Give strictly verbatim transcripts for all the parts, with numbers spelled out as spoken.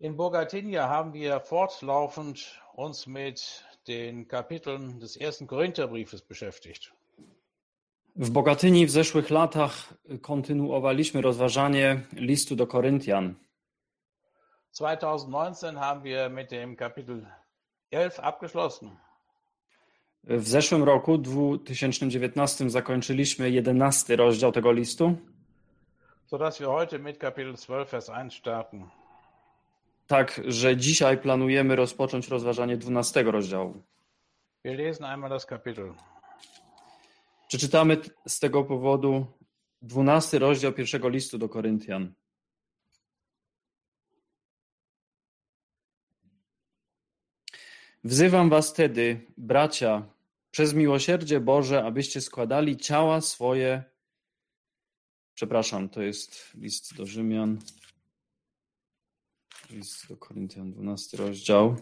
In Bogatynia haben wir fortlaufend uns mit den Kapiteln des ersten Korintherbriefes beschäftigt. W Bogatyni w zeszłych latach kontynuowaliśmy rozważanie listu do Koryntian. zwanzig neunzehn haben wir mit dem Kapitel elf abgeschlossen. W zeszłym roku, dwa tysiące dziewiętnastym, zakończyliśmy jedenasty rozdział tego listu, sodass wir heute mit Kapitel zwölf, Vers eins starten. tak że dzisiaj planujemy rozpocząć rozważanie dwunastego rozdziału. Wir lesen einmal das Kapitel. Przeczytamy z tego powodu dwunasty rozdział pierwszego listu do Koryntian. Wzywam was tedy, bracia, przez miłosierdzie Boże, abyście składali ciała swoje. Przepraszam, to jest list do Rzymian. List do Koryntian, dwunasty rozdział.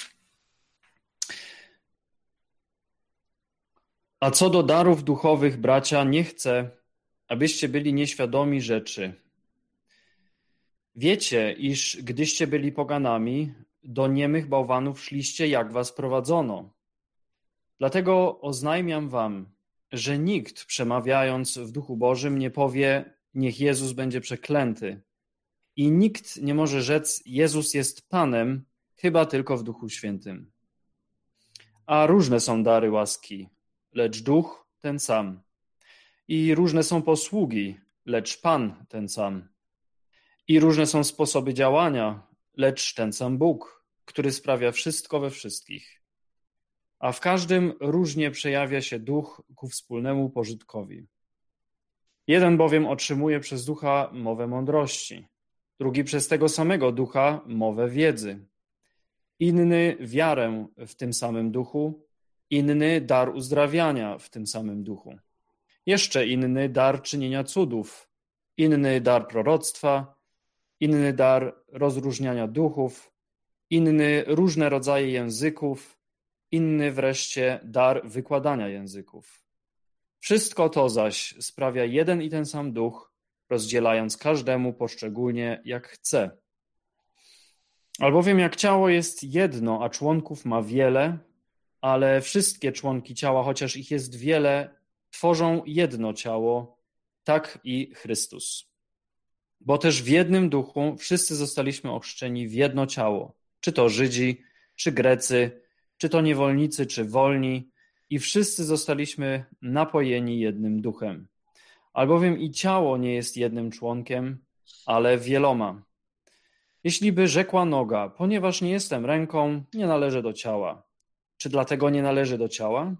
A co do darów duchowych, bracia, nie chcę, abyście byli nieświadomi rzeczy. Wiecie, iż gdyście byli poganami, do niemych bałwanów szliście, jak was prowadzono. Dlatego oznajmiam wam, że nikt, przemawiając w Duchu Bożym, nie powie, niech Jezus będzie przeklęty. I nikt nie może rzec, Jezus jest Panem, chyba tylko w Duchu Świętym. A różne są dary łaski, lecz Duch ten sam. I różne są posługi, lecz Pan ten sam. I różne są sposoby działania, lecz ten sam Bóg, który sprawia wszystko we wszystkich. A w każdym różnie przejawia się Duch ku wspólnemu pożytkowi. Jeden bowiem otrzymuje przez Ducha mowę mądrości, drugi przez tego samego Ducha mowę wiedzy, inny wiarę w tym samym Duchu, inny dar uzdrawiania w tym samym Duchu, jeszcze inny dar czynienia cudów, inny dar proroctwa, inny dar rozróżniania duchów, inny różne rodzaje języków, inny wreszcie dar wykładania języków. Wszystko to zaś sprawia jeden i ten sam Duch, rozdzielając każdemu poszczególnie jak chce. Albowiem jak ciało jest jedno, a członków ma wiele, ale wszystkie członki ciała, chociaż ich jest wiele, tworzą jedno ciało, tak i Chrystus. Bo też w jednym duchu wszyscy zostaliśmy ochrzczeni w jedno ciało, czy to Żydzi, czy Grecy, czy to niewolnicy, czy wolni, i wszyscy zostaliśmy napojeni jednym duchem. Albowiem i ciało nie jest jednym członkiem, ale wieloma. Jeśli by rzekła noga, ponieważ nie jestem ręką, nie należy do ciała. Czy dlatego nie należy do ciała?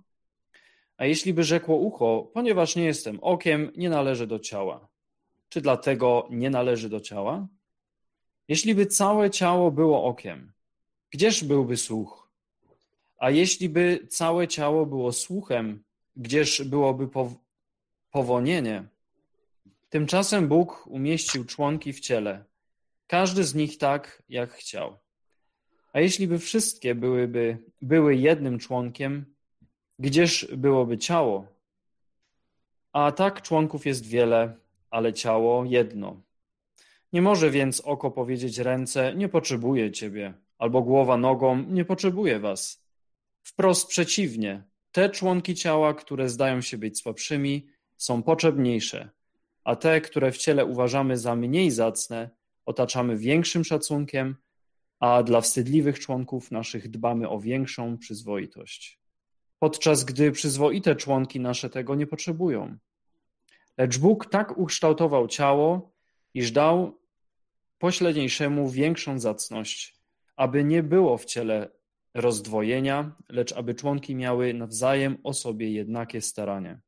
A jeśli by rzekło ucho, ponieważ nie jestem okiem, nie należy do ciała. Czy dlatego nie należy do ciała? Jeśli by całe ciało było okiem, gdzież byłby słuch? A jeśli by całe ciało było słuchem, gdzież byłoby pow- powonienie? Tymczasem Bóg umieścił członki w ciele, każdy z nich tak, jak chciał. A jeśli by wszystkie byłyby, były jednym członkiem, gdzież byłoby ciało? A tak członków jest wiele, ale ciało jedno. Nie może więc oko powiedzieć ręce, nie potrzebuję ciebie, albo głowa nogą, nie potrzebuję was. Wprost przeciwnie, te członki ciała, które zdają się być słabszymi, są potrzebniejsze, a te, które w ciele uważamy za mniej zacne, otaczamy większym szacunkiem, a dla wstydliwych członków naszych dbamy o większą przyzwoitość. Podczas gdy przyzwoite członki nasze tego nie potrzebują. Lecz Bóg tak ukształtował ciało, iż dał pośledniejszemu większą zacność, aby nie było w ciele rozdwojenia, lecz aby członki miały nawzajem o sobie jednakie staranie.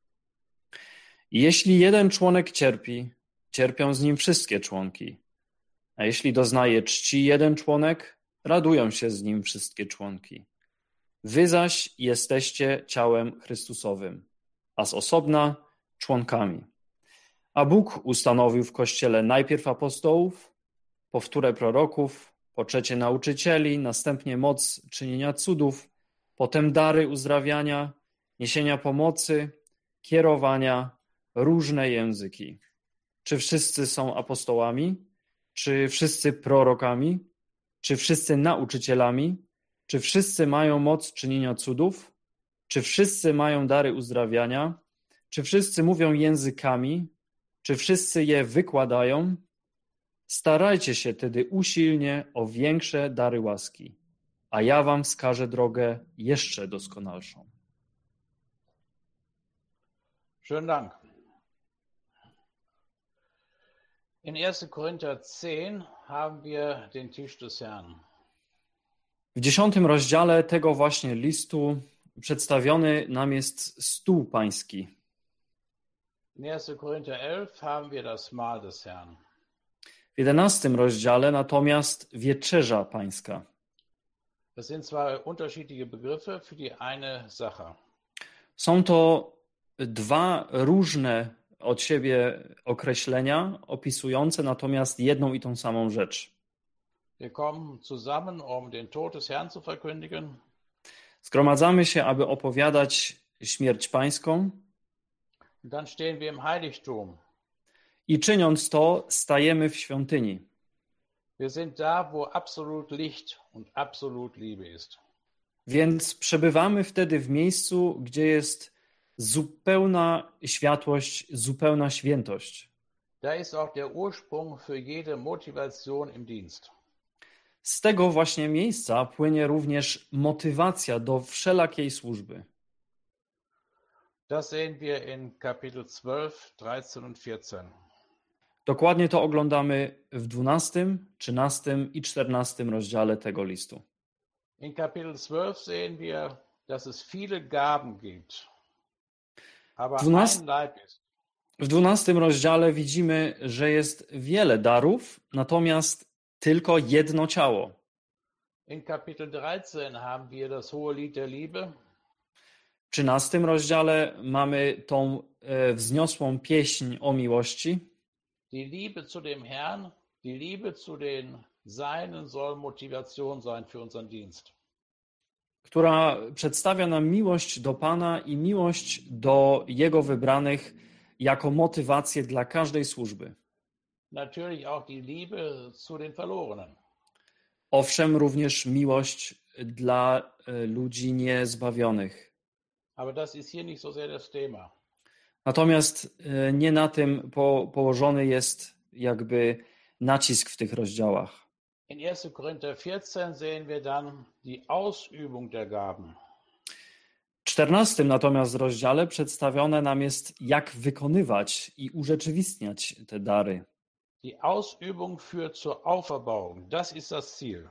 I jeśli jeden członek cierpi, cierpią z nim wszystkie członki. A jeśli doznaje czci jeden członek, radują się z nim wszystkie członki. Wy zaś jesteście ciałem Chrystusowym, a z osobna członkami. A Bóg ustanowił w Kościele najpierw apostołów, po wtóre proroków, po trzecie nauczycieli, następnie moc czynienia cudów, potem dary uzdrawiania, niesienia pomocy, kierowania, różne języki. Czy wszyscy są apostołami? Czy wszyscy prorokami? Czy wszyscy nauczycielami? Czy wszyscy mają moc czynienia cudów? Czy wszyscy mają dary uzdrawiania? Czy wszyscy mówią językami? Czy wszyscy je wykładają? Starajcie się tedy usilnie o większe dary łaski, a ja wam wskażę drogę jeszcze doskonalszą. Schönen Dank. In erster Korinther zehn haben wir den Tisch des Herrn. W dziesiątym rozdziale tego właśnie listu przedstawiony nam jest stół pański. In erster Korinther elf haben wir das Mahl des Herrn. W jedenastym rozdziale natomiast wieczerza pańska. Das sind zwei unterschiedliche Begriffe für die eine Sache. Są to dwa różne od siebie określenia opisujące natomiast jedną i tą samą rzecz. Wir kommen zusammen, um den Tod des Herrn zu verkündigen. Zgromadzamy się, aby opowiadać śmierć pańską. Und dann stehen wir im Heiligtum. I czyniąc to, stajemy w świątyni. Wir sind da, wo absolut Licht und absolut Liebe ist. Więc przebywamy wtedy w miejscu, gdzie jest zupełna światłość, zupełna świętość. Da ist auch der Ursprung für jede Motivation im Dienst. Z tego właśnie miejsca płynie również motywacja do wszelakiej służby. Das sehen wir in Kapitel zwölf, dreizehn und vierzehn. Dokładnie to oglądamy w dwunastym, trzynastym i czternastym rozdziale tego listu. In Kapitel zwölf sehen wir, dass es viele Gaben gibt, aber Dwunast- ein Leib ist. W dwunastym rozdziale widzimy, że jest wiele darów, natomiast tylko jedno ciało. In Kapitel dreizehn haben wir das hohe Lied der Liebe. W trzynastym rozdziale mamy tą e, wzniosłą pieśń o miłości. Die Liebe zu dem Herrn, die Liebe zu den Seinen soll Motivation sein für unseren Dienst. Która przedstawia nam miłość do Pana i miłość do Jego wybranych jako motywację dla każdej służby. Natürlich auch die Liebe zu den Verlorenen. Owszem, również miłość dla e, ludzi niezbawionych. Aber das ist hier nicht so sehr das Thema. Natomiast e, nie na tym po, położony jest jakby nacisk w tych rozdziałach. In erster Korinther vierzehn sehen wir dann die Ausübung der Gaben. W czternastym natomiast rozdziale przedstawione nam jest, jak wykonywać i urzeczywistniać te dary. Die Ausübung führt zur Auferbauung. Das ist das Ziel.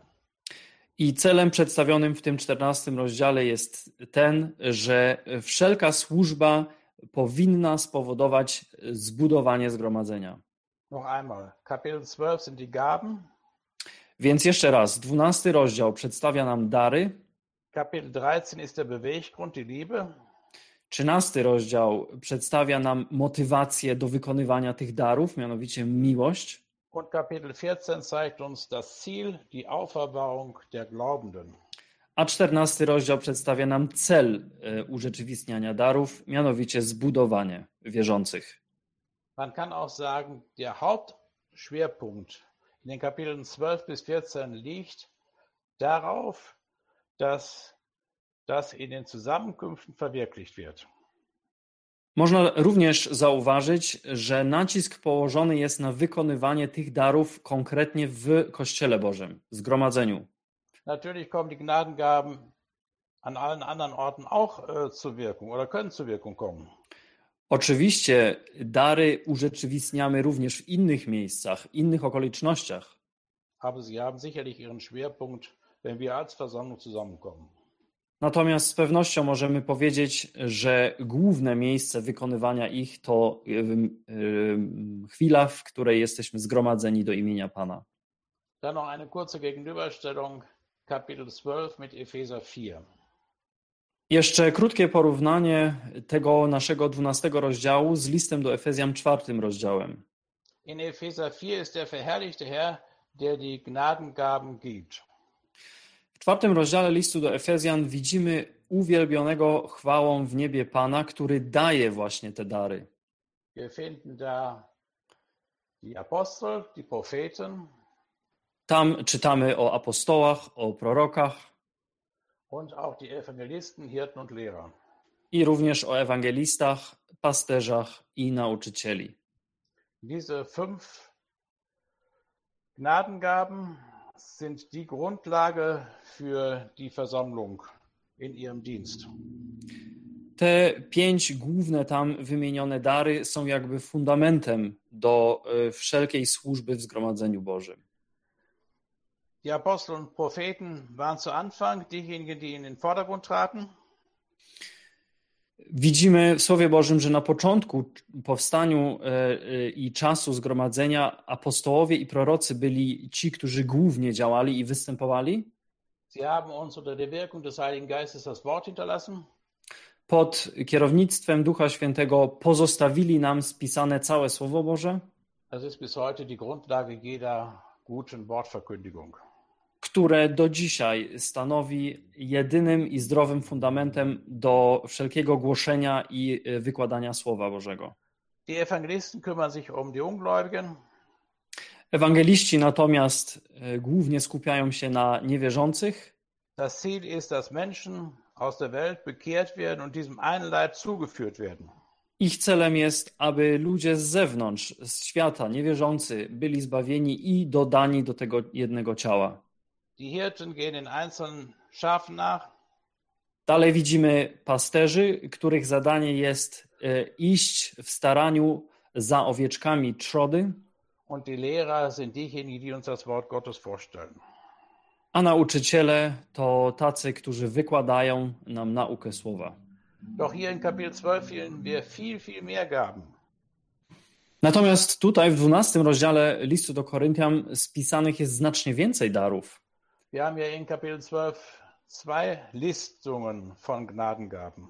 I celem przedstawionym w tym czternastym rozdziale jest ten, że wszelka służba powinna spowodować zbudowanie zgromadzenia. Noch einmal. Kapitel zwölf sind die Gaben. Więc jeszcze raz, dwunasty rozdział przedstawia nam dary, Kapitel dreizehn ist der Beweggrund, die Liebe. trzynasty rozdział przedstawia nam motywację do wykonywania tych darów, mianowicie miłość. Und Kapitel vierzehn zeigt uns das Ziel, die Auferbauung der Glaubenden. A czternasty rozdział przedstawia nam cel e, urzeczywistniania darów, mianowicie zbudowanie wierzących. Man kann auch sagen, der Hauptschwerpunkt in den Kapiteln zwölf bis vierzehn liegt darauf, dass das in den Zusammenkünften verwirklicht wird. Można również zauważyć, że nacisk położony jest na wykonywanie tych darów konkretnie w Kościele Bożym, w zgromadzeniu. Natürlich kommen die Gnadengaben an allen anderen Orten auch äh, zur Wirkung oder können zur Wirkung kommen. Oczywiście dary urzeczywistniamy również w innych miejscach, innych okolicznościach. Aber sie haben sicherlich ihren Schwerpunkt, wenn wir als Versammlung zusammenkommen. Natomiast z pewnością możemy powiedzieć, że główne miejsce wykonywania ich to y, y, chwila, w której jesteśmy zgromadzeni do imienia Pana. Dann noch eine kurze Gegenüberstellung, Kapitel zwölf mit Epheser vier. Jeszcze krótkie porównanie tego naszego dwunastego rozdziału z listem do Efezjan czwartym rozdziałem. In Epheser vier ist der verherrlichte Herr, der die Gnadengaben gibt. W czwartym rozdziale listu do Efezjan widzimy uwielbionego chwałą w niebie Pana, który daje właśnie te dary. Wir finden da die Apostel, die Propheten. Tam czytamy o apostołach, o prorokach und auch die Evangelisten, Hirten und Lehrer. i również o ewangelistach, pasterzach i nauczycieli. Diese fünf Gnadengaben sind die Grundlage für die Versammlung in ihrem Dienst. Te pięć główne tam wymienione dary są jakby fundamentem do y, wszelkiej służby w Zgromadzeniu Bożym. Die Apostel und Propheten waren zu Anfang diejenigen, die in den Vordergrund traten. Widzimy w Słowie Bożym, że na początku powstaniu y, y, i czasu zgromadzenia apostołowie i prorocy byli ci, którzy głównie działali i występowali. Sie haben uns unter der Wirkung des Heiligen Geistes das Wort hinterlassen. Pod kierownictwem Ducha Świętego pozostawili nam spisane całe Słowo Boże, Das ist bis heute die Grundlage jeder guten Wortverkündigung. które do dzisiaj stanowi jedynym i zdrowym fundamentem do wszelkiego głoszenia i wykładania Słowa Bożego. Die Evangelisten kümmern sich um die Ungläubigen. Ewangeliści natomiast e, głównie skupiają się na niewierzących. Das Ziel ist, dass Menschen aus der Welt bekehrt werden und diesem einen Leib zugeführt werden. Ich celem jest, aby ludzie z zewnątrz, z świata, niewierzący, byli zbawieni i dodani do tego jednego ciała. Die Hirten gehen den einzelnen Schafen nach. Dalej widzimy pasterzy, których zadanie jest e, iść w staraniu za owieczkami trzody, Und die Lehrer sind diejenigen, die uns das Wort Gottes vorstellen. a nauczyciele to tacy, którzy wykładają nam naukę Słowa. Doch hier in Kapitel zwölf finden wir viel, viel mehr Gaben. Natomiast tutaj w dwunastym rozdziale listu do Koryntian spisanych jest znacznie więcej darów. Wir haben ja in Kapitel zwölf zwei Listungen von Gnadengaben.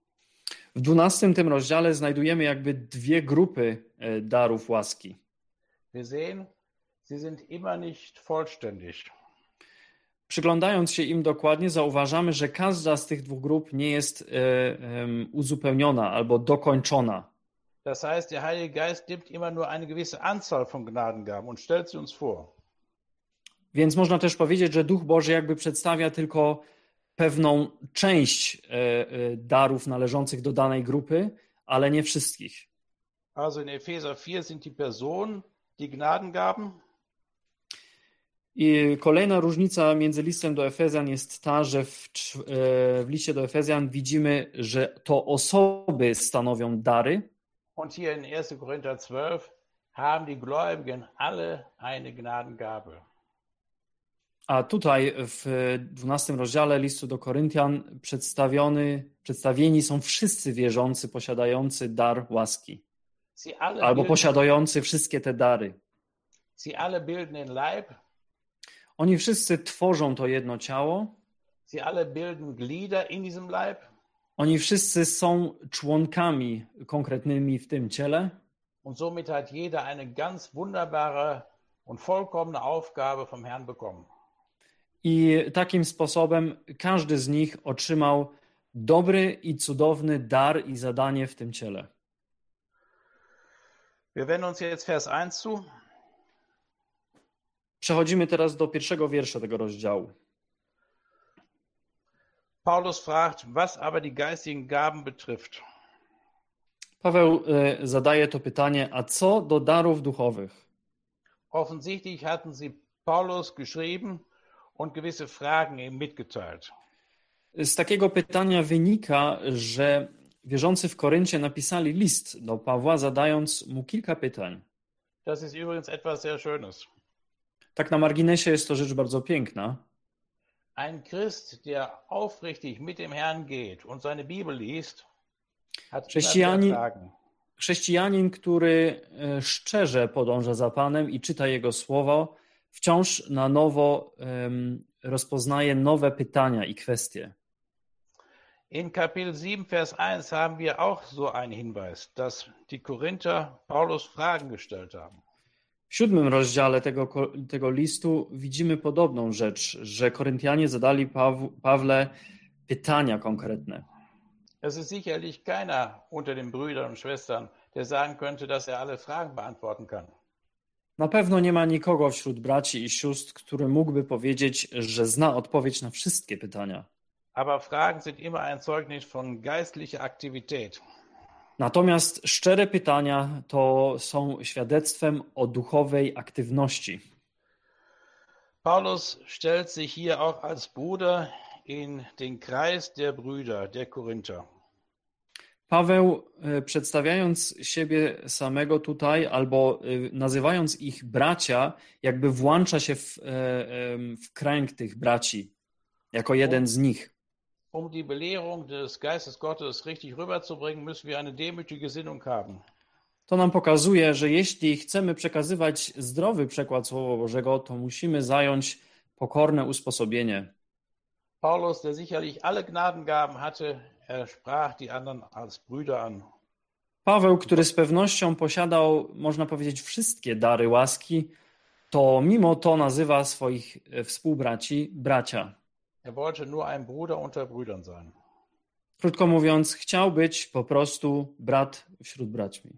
W dwunastym tym rozdziale znajdujemy jakby dwie grupy e, darów łaski. Wir sehen, sie sind immer nicht vollständig. Przyglądając się im dokładnie, zauważamy, że każda z tych dwóch grup nie jest e, e, uzupełniona albo dokończona. Das heißt, der Heilige Geist nimmt immer nur eine gewisse Anzahl von Gnadengaben und stellt sie uns vor. Więc można też powiedzieć, że Duch Boży jakby przedstawia tylko pewną część e, e, darów należących do danej grupy, ale nie wszystkich. Also in Epheser vier sind die Personen die Gnadengaben. I kolejna różnica między listem do Efezjan jest ta, że w, w liście do Efezjan widzimy, że to osoby stanowią dary, Und hier in erster Korinther zwölf haben die Gläubigen alle eine Gnadengabe. a tutaj w dwunastym rozdziale listu do Koryntian przedstawiony, przedstawieni są wszyscy wierzący posiadający dar łaski, Sie alle albo bilden, posiadający wszystkie te dary. sie alle bilden den Leib, Oni wszyscy tworzą to jedno ciało, sie alle bilden Glieder in diesem Leib. oni wszyscy są członkami konkretnymi w tym ciele. Und somit hat jeder eine ganz wunderbare und vollkommene Aufgabe vom Herrn bekommen. I takim sposobem każdy z nich otrzymał dobry i cudowny dar i zadanie w tym ciele. Wir wenden uns jetzt Vers eins zu. Przechodzimy teraz do pierwszego wiersza tego rozdziału. Paulus fragt, was aber die geistigen Gaben betrifft. Paweł y, zadaje to pytanie, a co do darów duchowych? Offensichtlich hatten sie Paulus geschrieben und gewisse Fragen ihm mitgeteilt. Z takiego pytania wynika, że wierzący w Koryncie napisali list do Pawła, zadając mu kilka pytań. Das ist übrigens etwas sehr Schönes. Tak na marginesie jest to rzecz bardzo piękna. Ein Christ, der aufrichtig mit dem Herrn geht und seine Bibel liest, hat immer Chrześcijanin, wieder Fragen. chrześcijanin, który e, szczerze podąża za Panem i czyta Jego słowo, wciąż na nowo um, rozpoznaje nowe pytania i kwestie. In Kapitel sieben, Vers eins haben wir auch so einen Hinweis, dass die Korinther Paulus Fragen gestellt haben. W siódmym rozdziale tego, tego listu widzimy podobną rzecz, że Koryntianie zadali Paw- Pawle pytania konkretne. Es ist sicherlich keiner unter den Brüdern und Schwestern, der sagen könnte, dass er alle Fragen beantworten kann. Na pewno nie ma nikogo wśród braci i sióstr, który mógłby powiedzieć, że zna odpowiedź na wszystkie pytania. Aber Fragen sind immer ein Zeugnis von geistlicher Aktivität. Natomiast szczere pytania to są świadectwem o duchowej aktywności. Paulus stellt sich hier auch als Bruder in den Kreis der Brüder, der Korinther. Paweł, e, przedstawiając siebie samego tutaj, albo e, nazywając ich bracia, jakby włącza się w, e, em, w kręg tych braci, jako jeden z nich. Um die Belehrung des Geistes Gottes richtig rüberzubringen, müssen wir eine demütige Gesinnung haben. To nam pokazuje, że jeśli chcemy przekazywać zdrowy przekład Słowa Bożego, to musimy zająć pokorne usposobienie. Paulus, der sicherlich alle Gnadengaben hatte, er sprach die anderen als Brüder an. Paweł, który z pewnością posiadał, można powiedzieć, wszystkie dary łaski, to mimo to nazywa swoich e, współbraci bracia. Er wollte nur ein Bruder unter Brüdern sein. Krótko mówiąc, chciał być po prostu brat wśród braćmi.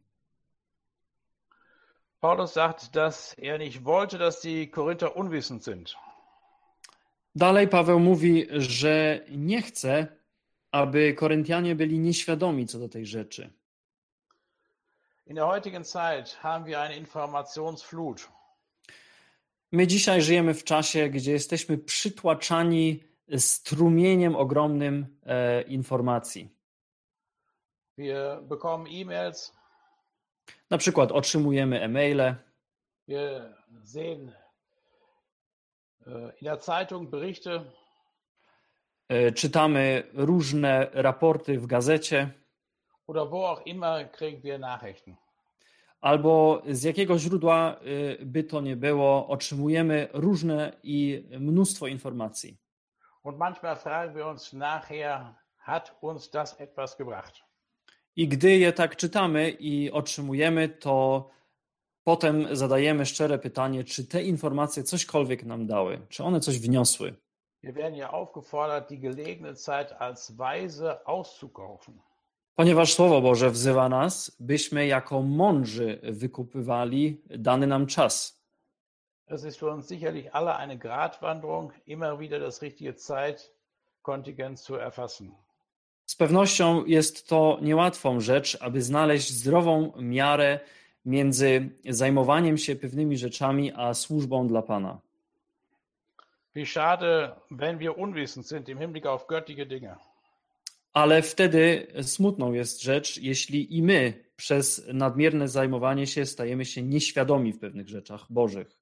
Paulus sagt, dass er nicht wollte, dass die Korinther unwissend sind. Dalej Paweł mówi, że nie chce, aby Koryntianie byli nieświadomi co do tej rzeczy. In der heutigen Zeit haben wir eine Informationsflut. My dzisiaj żyjemy w czasie, gdzie jesteśmy przytłaczani strumieniem ogromnym e, informacji. Wir bekommen E-Mails, Na przykład otrzymujemy e-maile, wir sehen äh, in der Zeitung Berichte, e, czytamy różne raporty w gazecie, oder wo auch immer kriegen wir Nachrichten. albo z jakiego źródła e, by to nie było, otrzymujemy różne i mnóstwo informacji. Und manchmal fragen wir uns nachher, hat uns das etwas gebracht? I gdy je tak czytamy i otrzymujemy, to potem zadajemy szczere pytanie, czy te informacje cośkolwiek nam dały, czy one coś wniosły. Wir werden ja aufgefordert, die gelegene Zeit als weise auszukaufen. Ponieważ Słowo Boże wzywa nas, byśmy jako mądrzy wykupywali dany nam czas. Es ist für uns sicherlich alle eine Gratwanderung, immer wieder das richtige Zeitkontingent zu erfassen. Z pewnością jest to niełatwą rzecz, aby znaleźć zdrową miarę między zajmowaniem się pewnymi rzeczami, a służbą dla Pana. Wie schade, wenn wir unwissend sind im Hinblick auf göttliche Dinge. Ale wtedy smutną jest rzecz, jeśli i my przez nadmierne zajmowanie się stajemy się nieświadomi w pewnych rzeczach bożych.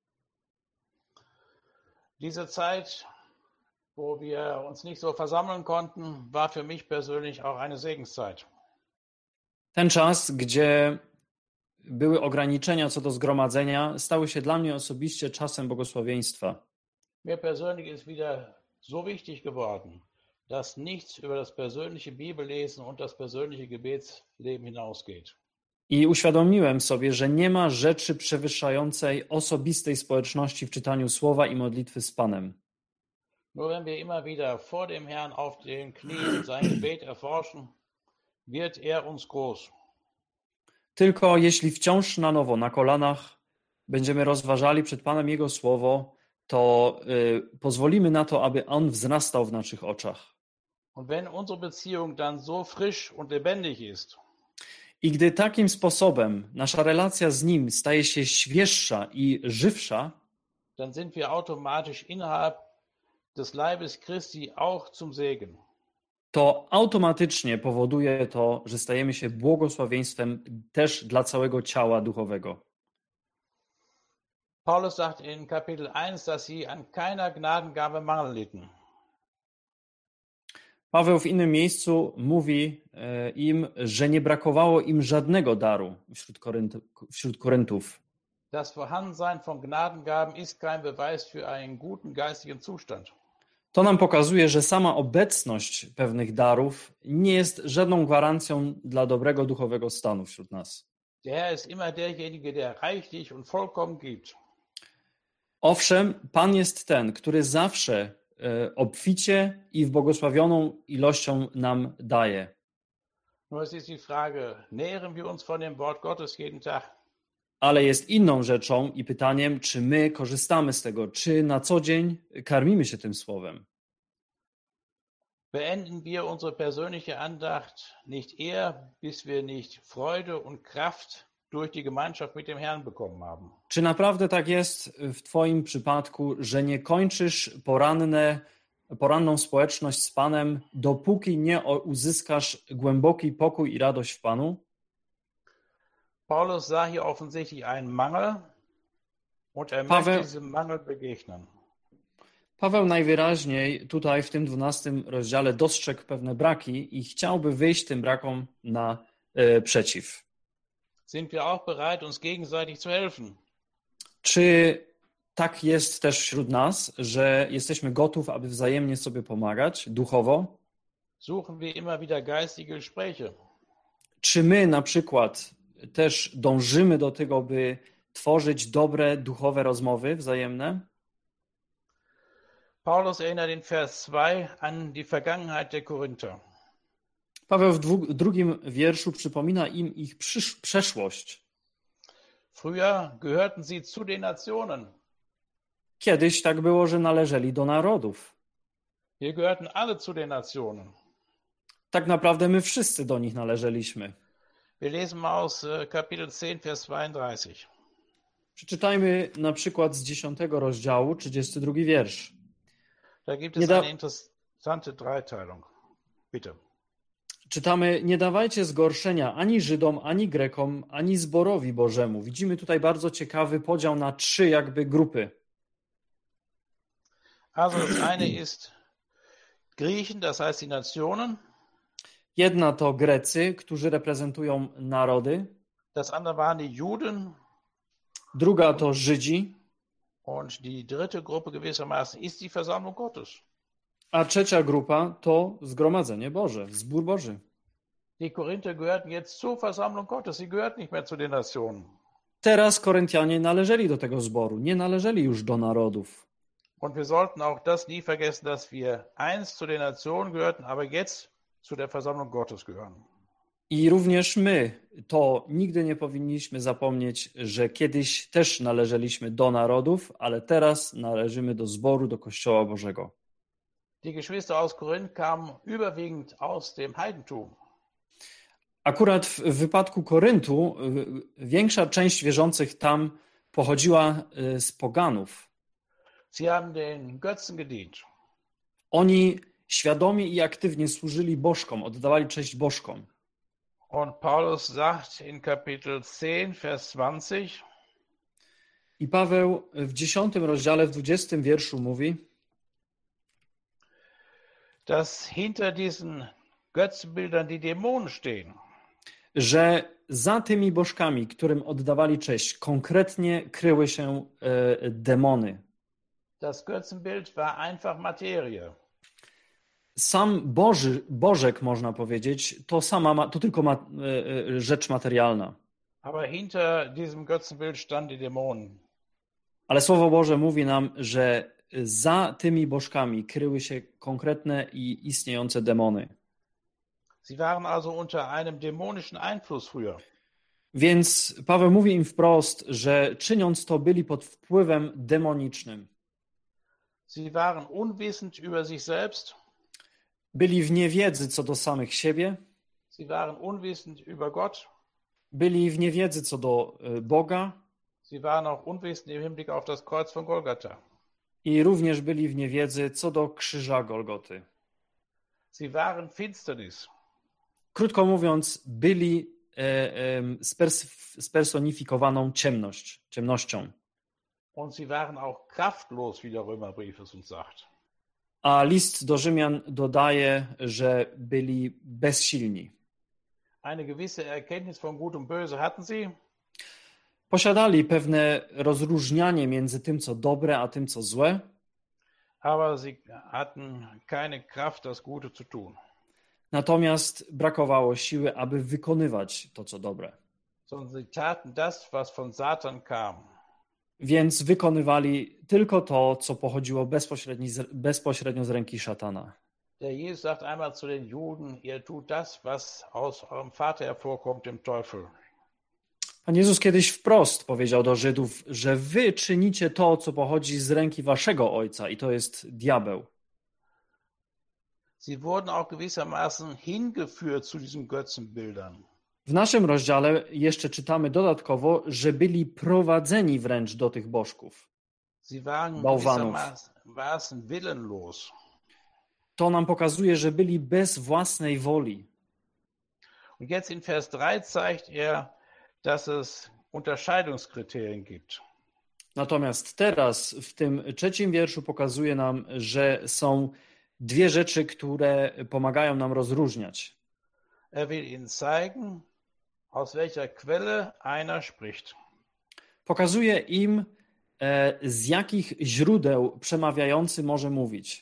Diese Zeit, wo wir uns nicht so versammeln konnten, war für mich persönlich auch eine Segenszeit. Ten czas, gdzie były ograniczenia co do zgromadzenia, stały się dla mnie osobiście czasem błogosławieństwa. Mir persönlich ist wieder so wichtig geworden, dass nichts über das persönliche Bibellesen und das persönliche Gebetsleben hinausgeht. I uświadomiłem sobie, że nie ma rzeczy przewyższającej osobistej społeczności w czytaniu słowa i modlitwy z Panem. Nur wenn wir immer wieder vor dem Herrn auf den Knien sein Gebet erforschen, wird er uns groß. Tylko jeśli wciąż na nowo, na kolanach, będziemy rozważali przed Panem Jego słowo, to y, pozwolimy na to, aby On wzrastał w naszych oczach. Und wenn unsere Beziehung dann so frisch und lebendig ist, I gdy takim sposobem nasza relacja z Nim staje się świeższa i żywsza, dann sind wir automatisch innerhalb des Leibes Christi auch zum Segen. to automatycznie powoduje to, że stajemy się błogosławieństwem też dla całego ciała duchowego. Paulus sagt in Kapitel eins, dass sie an keiner Gnadengabe Mangel litten. Paweł w innym miejscu mówi e, im, że nie brakowało im żadnego daru wśród, Korynt- wśród Koryntów. Das Vorhandensein von Gnadengaben ist kein Beweis für einen guten geistigen Zustand. To nam pokazuje, że sama obecność pewnych darów nie jest żadną gwarancją dla dobrego duchowego stanu wśród nas. Der Herr ist immer derjenige, der reichlich und vollkommen gibt. Owszem, Pan jest ten, który zawsze e, obficie i w błogosławioną ilością nam daje. Nur es ist die Frage, nähren wir uns von dem Wort Gottes jeden Tag? ale jest inną rzeczą i pytaniem, czy my korzystamy z tego, czy na co dzień karmimy się tym słowem. Beenden wir unsere persönliche Andacht nicht eher, bis wir nicht Freude und Kraft durch die Gemeinschaft mit dem Herrn bekommen haben. Czy naprawdę tak jest w twoim przypadku, że nie kończysz poranne, poranną społeczność z Panem, dopóki nie uzyskasz głęboki pokój i radość w Panu? Paulus sah hier offensichtlich einen Mangel und er Paweł- möchte diesem Mangel begegnen. Paweł najwyraźniej tutaj w tym dwunastym rozdziale dostrzegł pewne braki i chciałby wyjść tym brakom na e, przeciw. Sind wir auch bereit, uns gegenseitig zu helfen? Czy tak jest też wśród nas, że jesteśmy gotów, aby wzajemnie sobie pomagać duchowo? Suchen wir immer wieder geistige Gespräche? Czy my na przykład też dążymy do tego, by tworzyć dobre duchowe rozmowy wzajemne? Paulus erinnert in Vers zwei an die Vergangenheit der Korinther. Paweł w dwu, drugim wierszu przypomina im ich przysz, przeszłość. Früher gehörten sie zu den Nationen. Kiedyś tak było, że należeli do narodów. Wir gehörten alle zu den Nationen. Tak naprawdę my wszyscy do nich należeliśmy. Wir lesen mal aus äh, Kapitel zehn, Vers zweiunddreißig. Przeczytajmy na przykład z dziesiątego rozdziału, trzydziesty drugi wiersz. Da gibt Nie es da- eine interessante Dreiteilung. Bitte. Czytamy, nie dawajcie zgorszenia ani Żydom, ani Grekom, ani zborowi Bożemu. Widzimy tutaj bardzo ciekawy podział na trzy jakby grupy. Also das eine ist Griechen, das heißt die Nationen. Jedna to Grecy, którzy reprezentują narody. Das andere waren die Juden. Druga to Żydzi. Und die dritte Gruppe gewissermaßen ist die Versammlung Gottes. A trzecia grupa to Zgromadzenie Boże, Zbór Boży. Die Korinther gehörten jetzt zur Versammlung Gottes. Sie gehörten nicht mehr zu den Nationen. Teraz Koryntianie należeli do tego zboru, nie należeli już do narodów. Und wir sollten auch das nie vergessen, dass wir einst zu den Nationen gehörten, aber jetzt zu der Versammlung Gottes gehören. I również my to nigdy nie powinniśmy zapomnieć, że kiedyś też należeliśmy do narodów, ale teraz należymy do zboru, do Kościoła Bożego. Die Geschwister aus Korinth kamen überwiegend aus dem Heidentum. Akurat w w wypadku Koryntu y, większa część wierzących tam pochodziła y, z poganów. Sie haben den Götzen gedient. Oni świadomie i aktywnie służyli bożkom, oddawali cześć bożkom. Und Paulus sagt in Kapitel zehn, Vers zwanzig, I Paweł w dziesiątym rozdziale, w dwudziestym wierszu mówi, dass hinter diesen Götzenbildern die Dämonen stehen. że za tymi bożkami, którym oddawali cześć, konkretnie kryły się e, demony. Das Götzenbild war einfach Materie. Sam Boży, Bożek, można powiedzieć, to, sama ma, to tylko ma, e, e, rzecz materialna. Aber hinter diesem Götzenbild standen die Dämonen. Ale Słowo Boże mówi nam, że za tymi bożkami kryły się konkretne i istniejące demony. Sie waren also unter einem dämonischen Einfluss früher. Więc Paweł mówi im wprost, że czyniąc to byli pod wpływem demonicznym. Sie waren unwissend über sich selbst. Byli w niewiedzy co do samych siebie, Sie waren unwissend über Gott. byli w niewiedzy co do y, Boga Sie waren auch unwissend im Hinblick auf das Kreuz von Golgatha. i również byli w niewiedzy co do krzyża Golgoty. Sie waren Finsternis. Krótko mówiąc, byli e, e, spers- spersonifikowaną ciemność, ciemnością. Und sie waren auch kraftlos, wie der Römerbrief es uns sagt. A list do Rzymian dodaje, że byli bezsilni. Eine gewisse Erkenntnis von Gut und Böse hatten sie, Posiadali pewne rozróżnianie między tym, co dobre, a tym, co złe, aber sie hatten keine Kraft, das Gute zu tun. natomiast brakowało siły, aby wykonywać to, co dobre. Sondern sie taten das, was von Satan kam. Więc wykonywali tylko to, co pochodziło bezpośrednio z, bezpośrednio z ręki szatana. Der Jesus sagt einmal zu den Juden, ihr tut das, was aus eurem Vater hervorkommt, dem Teufel. Pan Jezus kiedyś wprost powiedział do Żydów, że wy czynicie to, co pochodzi z ręki waszego ojca i to jest diabeł. Sie wurden auch gewissermaßen hingeführt zu diesen Götzenbildern. W naszym rozdziale jeszcze czytamy dodatkowo, że byli prowadzeni wręcz do tych bożków. Sie waren Bałwanów. gewissermaßen willenlos. To nam pokazuje, że byli bez własnej woli. Und jetzt in Vers drei zeigt er, dass es Unterscheidungskriterien gibt. Natomiast teraz w tym trzecim wierszu pokazuje nam, że są dwie rzeczy, które pomagają nam rozróżniać. Er will ihnen zeigen, aus welcher Quelle einer spricht. Pokazuje im, e, z jakich źródeł przemawiający może mówić.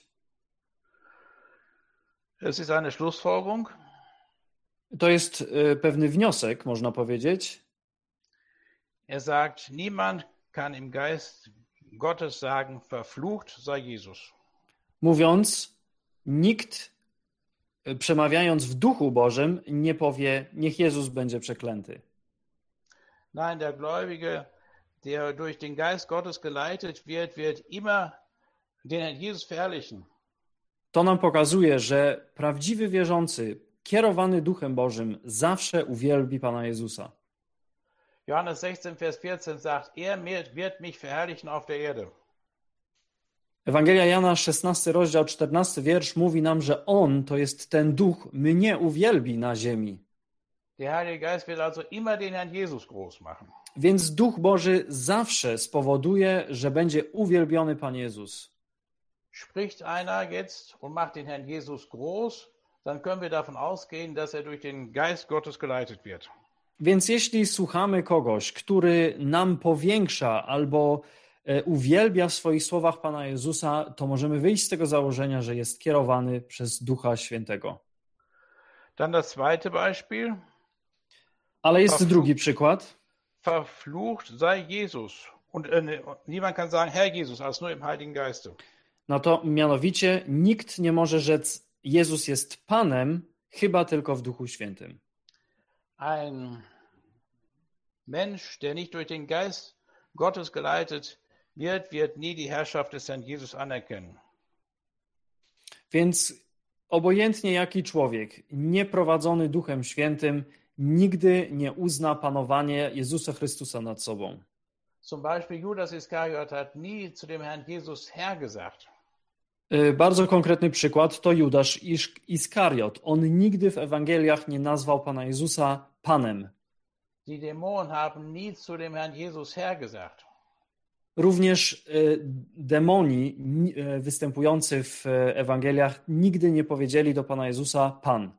Es ist eine Schlussfolgerung. To jest e, pewny wniosek, można powiedzieć. Er sagt, niemand kann im Geist Gottes sagen, verflucht sei Jesus. Mówiąc, nikt e, przemawiając w Duchu Bożym nie powie, niech Jezus będzie przeklęty. Nein, der Gläubige, der durch den Geist Gottes geleitet wird, wird immer den Herrn Jesus verherrlichen. To nam pokazuje, że prawdziwy wierzący, kierowany Duchem Bożym, zawsze uwielbi Pana Jezusa. Johannes sechzehn, Vers vierzehn sagt, er wird mich verherrlichen auf der Erde. Ewangelia Jana, szesnasty rozdział, czternasty wiersz mówi nam, że On, to jest ten Duch, mnie uwielbi na ziemi. Der Heilige Geist wird also immer den Herrn Jesus groß machen. Więc Duch Boży zawsze spowoduje, że będzie uwielbiony Pan Jezus. Spricht einer jetzt und macht den Herrn Jesus groß, dann können wir davon ausgehen, dass er durch den Geist Gottes geleitet wird. Więc jeśli słuchamy kogoś, który nam powiększa albo e, uwielbia w swoich słowach Pana Jezusa, to możemy wyjść z tego założenia, że jest kierowany przez Ducha Świętego. Dann das zweite Beispiel. Ale jest Verflucht. drugi przykład. Verflucht sei Jesus. Und äh, niemand kann sagen, Herr Jesus, als nur im Heiligen Geiste. No to mianowicie nikt nie może rzec, Jezus jest Panem, chyba tylko w Duchu Świętym. Ein Mensch, der nicht durch den Geist Gottes geleitet wird, wird nie die Herrschaft des Herrn Jesus anerkennen. Więc obojętnie jaki człowiek, nieprowadzony Duchem Świętym, nigdy nie uzna panowanie Jezusa Chrystusa nad sobą. Zum Beispiel Judas Iskariot hat nie zu dem Herrn Jesus Herr gesagt. Bardzo konkretny przykład to Judasz Iskariot. On nigdy w Ewangeliach nie nazwał Pana Jezusa Panem. Die Dämonen haben nie zu dem Herrn Jesus Herr gesagt. Również demoni występujący w Ewangeliach nigdy nie powiedzieli do Pana Jezusa Pan.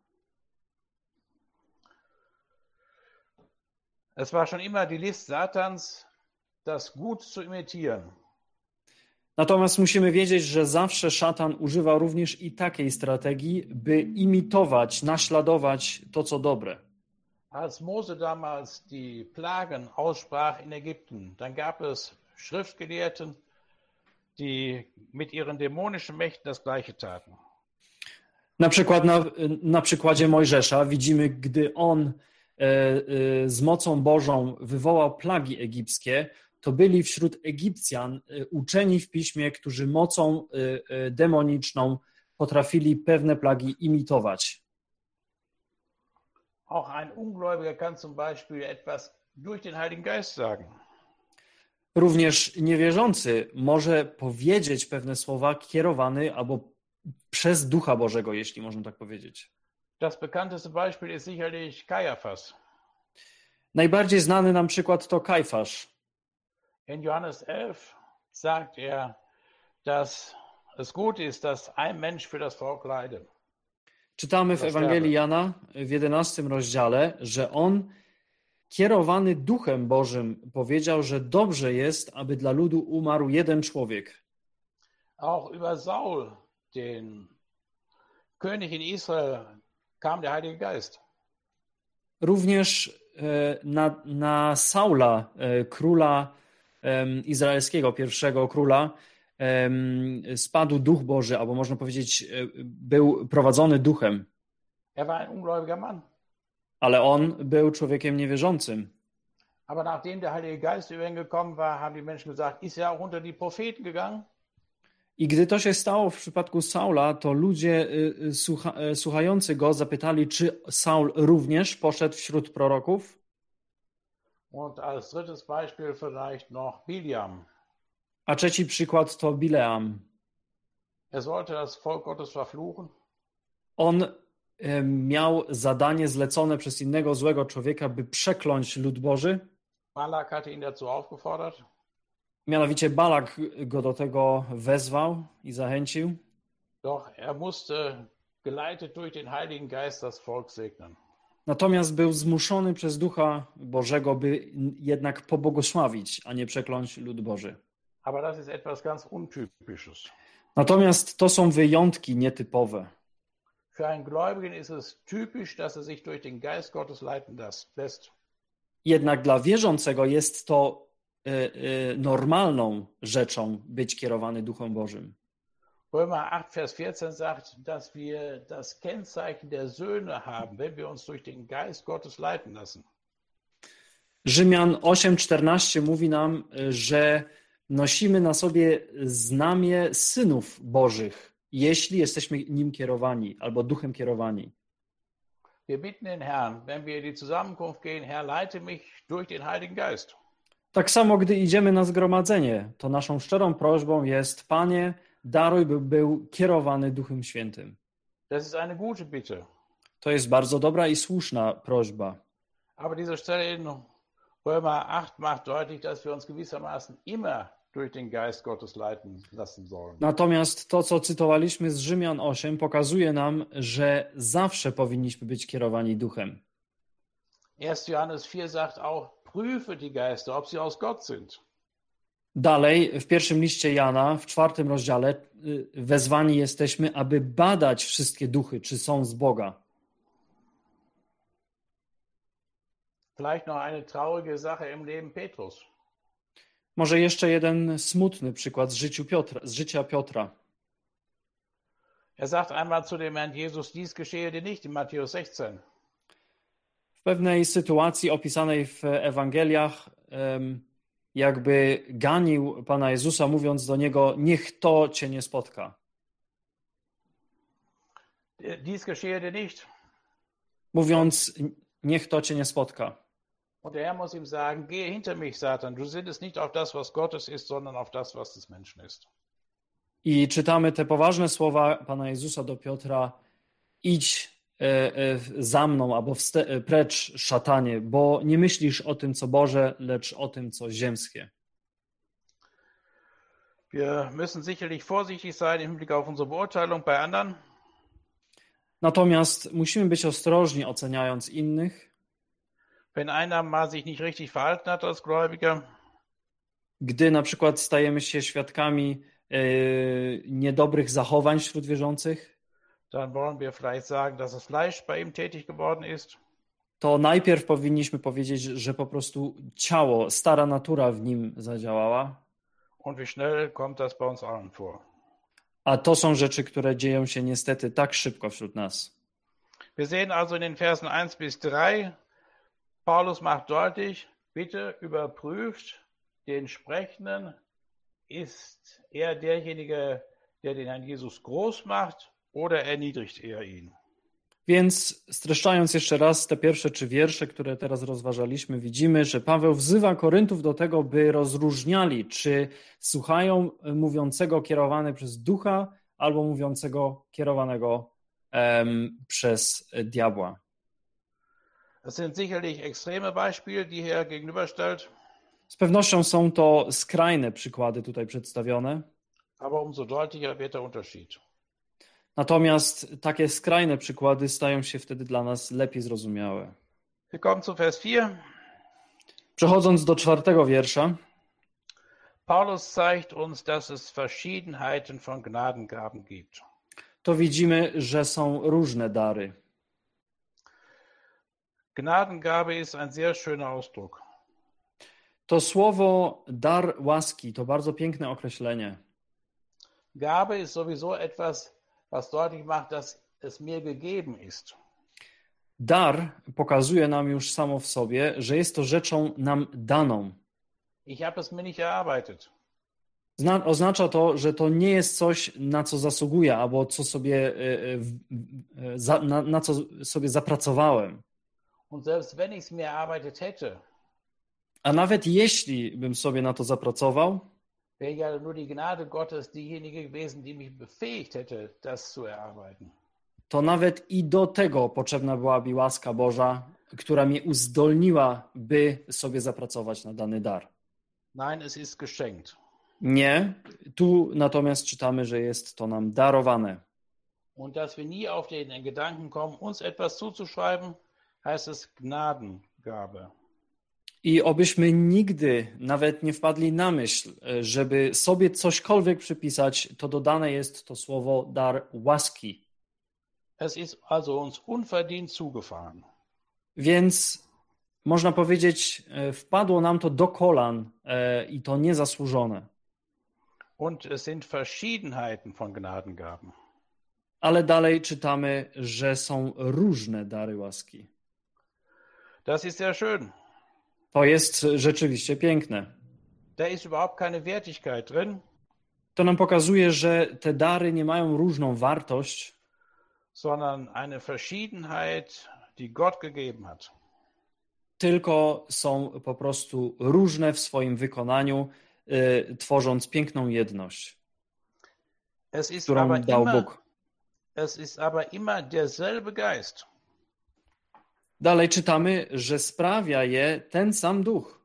Es war schon immer die List Satans, das gut zu imitieren. Natomiast musimy wiedzieć, że zawsze szatan używa również i takiej strategii, by imitować, naśladować to, co dobre. Als Mose damals die Plagen aussprach in Ägypten, dann gab es Schriftgelehrten, die mit ihren dämonischen Mächten das Gleiche taten. Na przykład na, na przykładzie Mojżesza widzimy, gdy on e, e, z mocą Bożą wywołał plagi egipskie, to byli wśród Egipcjan uczeni w piśmie, którzy mocą demoniczną potrafili pewne plagi imitować. Auch ein Ungläubiger kann zum Beispiel etwas durch den Heiligen Geist sagen. Również niewierzący może powiedzieć pewne słowa kierowany albo przez Ducha Bożego, jeśli można tak powiedzieć. Das bekannteste Beispiel ist sicherlich Kaiaphas. Najbardziej znany nam przykład to Kajfasz. In Johannes elf sagt er, dass es gut ist, dass ein Mensch für das Volk leidet. Czytamy w Ewangelii Jana w jedenastym rozdziale, że on kierowany Duchem Bożym powiedział, że dobrze jest, aby dla ludu umarł jeden człowiek. Auch über Saul, den König in Israel, kam der Heilige Geist. Również na, na Saula, króla izraelskiego, pierwszego króla, spadł Duch Boży, albo można powiedzieć, był prowadzony Duchem. Er war ein ungläubiger Mann. Ale on był człowiekiem niewierzącym. Aber nachdem der Heilige Geist über ihn gekommen war, haben die Menschen gesagt, ist er auch unter die Propheten gegangen? I gdy to się stało w przypadku Saula, to ludzie y, y, słucha, y, słuchający go zapytali, czy Saul również poszedł wśród proroków? Und als drittes Beispiel vielleicht noch Biliam. A trzeci przykład to Bileam. Er sollte das Volk Gottes verfluchen. On y, miał zadanie zlecone przez innego złego człowieka, by przekląć lud Boży. Balak hatte ihn dazu aufgefordert. Mianowicie Balak go do tego wezwał i zachęcił. Doch er musste, geleitet durch den Heiligen Geist, das Volk segnen. Natomiast był zmuszony przez Ducha Bożego, by jednak pobłogosławić, a nie przekląć lud Boży. Aber das ist etwas ganz Untypisches. Natomiast to są wyjątki nietypowe. Für einen Gläubigen ist es typisch, dass er sich durch den Geist Gottes leiten lässt. Jednak dla wierzącego jest to y, y, normalną rzeczą być kierowany Duchem Bożym. Römer acht, Vers vierzehn sagt, dass wir das Kennzeichen der Söhne haben, wenn wir uns durch den Geist Gottes leiten lassen. Rzymian osiem czternaście mówi nam, że nosimy na sobie znamię synów Bożych, jeśli jesteśmy nim kierowani albo duchem kierowani. Wir bitten den Herrn, wenn wir in die Zusammenkunft gehen, Herr, leite mich durch den Heiligen Geist. Tak samo, gdy idziemy na zgromadzenie, to naszą szczerą prośbą jest: Panie, daruj, by był kierowany Duchem Świętym. Das ist eine gute Bitte. To jest bardzo dobra i słuszna prośba. Aber diese Stelle in Römer acht macht deutlich, dass wir uns gewissermaßen immer durch den Geist Gottes leiten lassen sollen. Natomiast to, co cytowaliśmy z Rzymian osiem, pokazuje nam, że zawsze powinniśmy być kierowani Duchem. erster Johannes vier sagt auch, prüfe die Geister, ob sie aus Gott sind. Dalej, w pierwszym liście Jana, w czwartym rozdziale, wezwani jesteśmy, aby badać wszystkie duchy, czy są z Boga. Vielleicht noch eine traurige Sache im Leben Petrus. Może jeszcze jeden smutny przykład z, życiu Piotra, z życia Piotra. Er sagt einmal zu dem Herrn Jesus, dies geschehe dir nicht, in Matthäus sechzehn. W pewnej sytuacji opisanej w Ewangeliach jakby ganił Pana Jezusa, mówiąc do Niego: niech to Cię nie spotka. Dies geschehe dir nicht. Mówiąc, niech to Cię nie spotka. Und der Herr muss ihm sagen, gehe hinter mich, Satan, du sinnest nicht auf das, was Gottes ist, sondern auf das, was des Menschen ist. I czytamy te poważne słowa Pana Jezusa do Piotra: idź e, e, za mną, albo wste, precz, szatanie, bo nie myślisz o tym, co Boże, lecz o tym, co ziemskie. Wir müssen sicherlich vorsichtig sein im Hinblick auf unsere Beurteilung bei anderen. Natomiast musimy być ostrożni, oceniając innych. Wenn einer mal sich nicht richtig verhalten hat als Gläubiger, gdy na przykład stajemy się świadkami e, niedobrych zachowań wśród wierzących, dann wollen wir vielleicht sagen, dass das Fleisch bei ihm tätig geworden ist. To najpierw powinniśmy powiedzieć, że po prostu ciało, stara natura w nim zadziałała. Und wie schnell kommt das bei uns allen vor? A to są rzeczy, które dzieją się niestety tak szybko wśród nas. Wir sehen also in den Versen eins bis drei, Paulus macht deutlich, bitte überprüft den Sprechenden, ist er derjenige, der den Herrn Jesus groß macht, oder erniedrigt er ihn? Więc streszczając jeszcze raz te pierwsze trzy wiersze, które teraz rozważaliśmy, widzimy, że Paweł wzywa Koryntów do tego, by rozróżniali, czy słuchają mówiącego kierowane przez ducha, albo mówiącego kierowanego um, przez diabła. Das sind sicherlich extreme Beispiele, die er gegenüberstellt. Z pewnością są to skrajne przykłady tutaj przedstawione. Aber umso deutlicher wird der Unterschied. Natomiast takie skrajne przykłady stają się wtedy dla nas lepiej zrozumiałe. Wir kommen zu Vers vier. Przechodząc do czwartego wiersza. Paulus zeigt uns, dass es Verschiedenheiten von Gnadengaben gibt. To widzimy, że są różne dary. Gnadengabe ist ein sehr schöner Ausdruck. To słowo dar łaski to bardzo piękne określenie. Gabe ist sowieso etwas, was deutlich macht, dass es mir gegeben ist. Dar pokazuje nam już samo w sobie, że jest to rzeczą nam daną. Ich habe es mir nicht erarbeitet. Zna- oznacza to, że to nie jest coś, na co zasługuję, albo co sobie, e, e, w- e, za, na, na co sobie zapracowałem. Und selbst wenn ich es mir erarbeitet hätte, A nawet jeśli bym sobie na to zapracował, wäre ja nur die Gnade Gottes diejenige gewesen, die mich befähigt hätte, das zu erarbeiten. to nawet i do tego potrzebna byłaby łaska Boża, która mnie uzdolniła, by sobie zapracować na dany dar. Nein, es ist geschenkt. Nie, tu natomiast czytamy, że jest to nam darowane. Und dass wir nie auf den Gedanken kommen, uns etwas zuzuschreiben, heißt es Gnadengabe. I obyśmy nigdy nawet nie wpadli na myśl, żeby sobie cośkolwiek przypisać, to dodane jest to słowo dar łaski. Es ist also uns unverdient zugefahren. Więc można powiedzieć, e, wpadło nam to do kolan e, i to niezasłużone. Und es sind Verschiedenheiten von Gnadengaben. Ale dalej czytamy, że są różne dary łaski. Das ist sehr schön. To jest rzeczywiście piękne. Da ist überhaupt keine Wertigkeit drin, To nam pokazuje, że te dary nie mają różną wartość, sondern eine Verschiedenheit, die Gott gegeben hat. tylko są po prostu różne w swoim wykonaniu, y, tworząc piękną jedność, Es ist którą aber dał immer, Bóg. es ist aber immer derselbe Geist. Dalej czytamy, że sprawia je ten sam duch.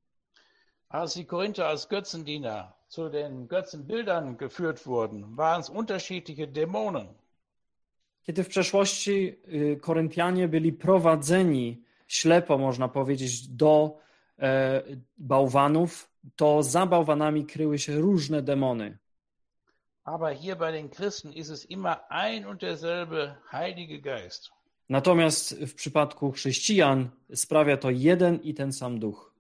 Als die Korinther als Götzendiener zu den Götzenbildern geführt wurden, waren es unterschiedliche Dämonen. Kiedy w przeszłości y, Koryntianie byli prowadzeni ślepo, można powiedzieć, do e, bałwanów, to za bałwanami kryły się różne demony. Aber hier bei den Christen ist es immer ein und derselbe Heilige Geist. Natomiast w przypadku chrześcijan sprawia to jeden i ten sam duch.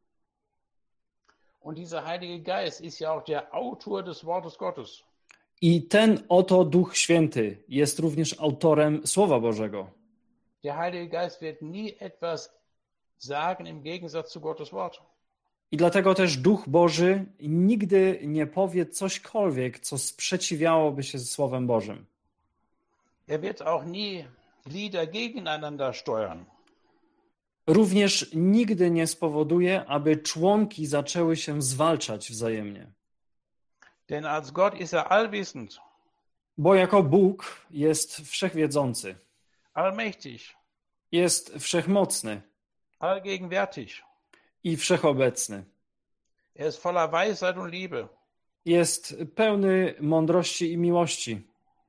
Und dieser Heilige Geist ist ja auch der Autor des Wortes Gottes. I ten oto Duch Święty jest również autorem Słowa Bożego. Der Heilige Geist wird nie etwas sagen im Gegensatz zu Gottes Wort. I dlatego też Duch Boży nigdy nie powie cośkolwiek, co sprzeciwiałoby się ze Słowem Bożym. Er wird auch nie Glieder gegeneinander steuern. Również nigdy nie spowoduje, aby członki zaczęły się zwalczać wzajemnie. Denn als Gott ist er allwissend, Bo jako Bóg jest wszechwiedzący, allmächtig, jest wszechmocny allgegenwärtig. i wszechobecny. Er ist voller Weisheit und Liebe. Jest pełny mądrości i miłości.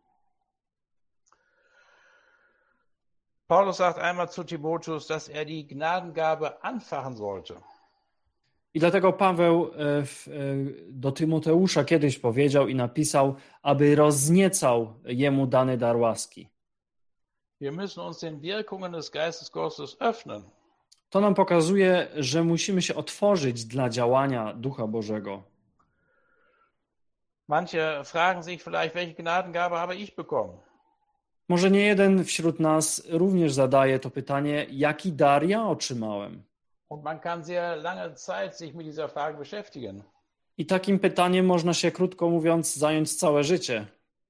Paulus sagt einmal zu Timotheus, dass er die Gnadengabe anfachen sollte. I dlatego Paweł e, w, e, do Tymoteusza kiedyś powiedział i napisał, aby rozniecał jemu dany dar łaski. Wir müssen uns den Wirkungen des Geistes Gottes öffnen. To nam pokazuje, że musimy się otworzyć dla działania Ducha Bożego. Manche fragen sich vielleicht, welche Gnadengabe habe ich bekommen? Może nie jeden wśród nas również zadaje to pytanie, jaki dar ja otrzymałem? Und man kann sehr lange Zeit sich mit dieser Frage beschäftigen. I takim pytaniem można się, krótko mówiąc, zająć całe życie.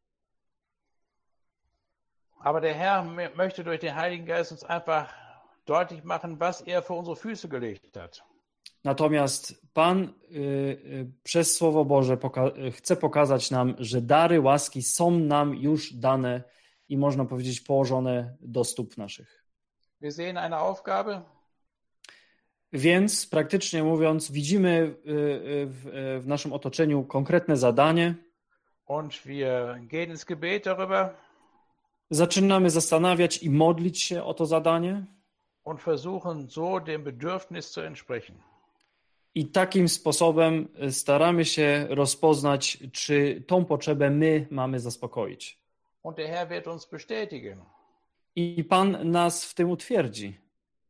Aber der Herr m- möchte durch den Heiligen Geist uns einfach deutlich machen, was er vor unsere Füße gelegt hat. Natomiast Pan y, y, przez Słowo Boże poka- chce pokazać nam, że dary łaski są nam już dane i można powiedzieć położone do stóp naszych. Wir sehen eine Aufgabe, Więc praktycznie mówiąc, widzimy y, y, w, y, w naszym otoczeniu konkretne zadanie. und wir gehen ins Gebet darüber Zaczynamy zastanawiać i modlić się o to zadanie. und versuchen so dem Bedürfnis zu entsprechen. I takim sposobem staramy się rozpoznać, czy tą potrzebę my mamy zaspokoić. Und der Herr wird uns bestätigen. I Pan nas w tym utwierdzi.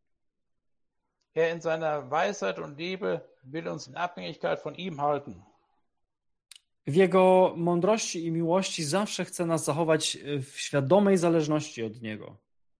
Er in seiner Weisheit und Liebe will uns in Abhängigkeit von ihm halten. W Jego mądrości i miłości zawsze chce nas zachować w świadomej zależności od Niego.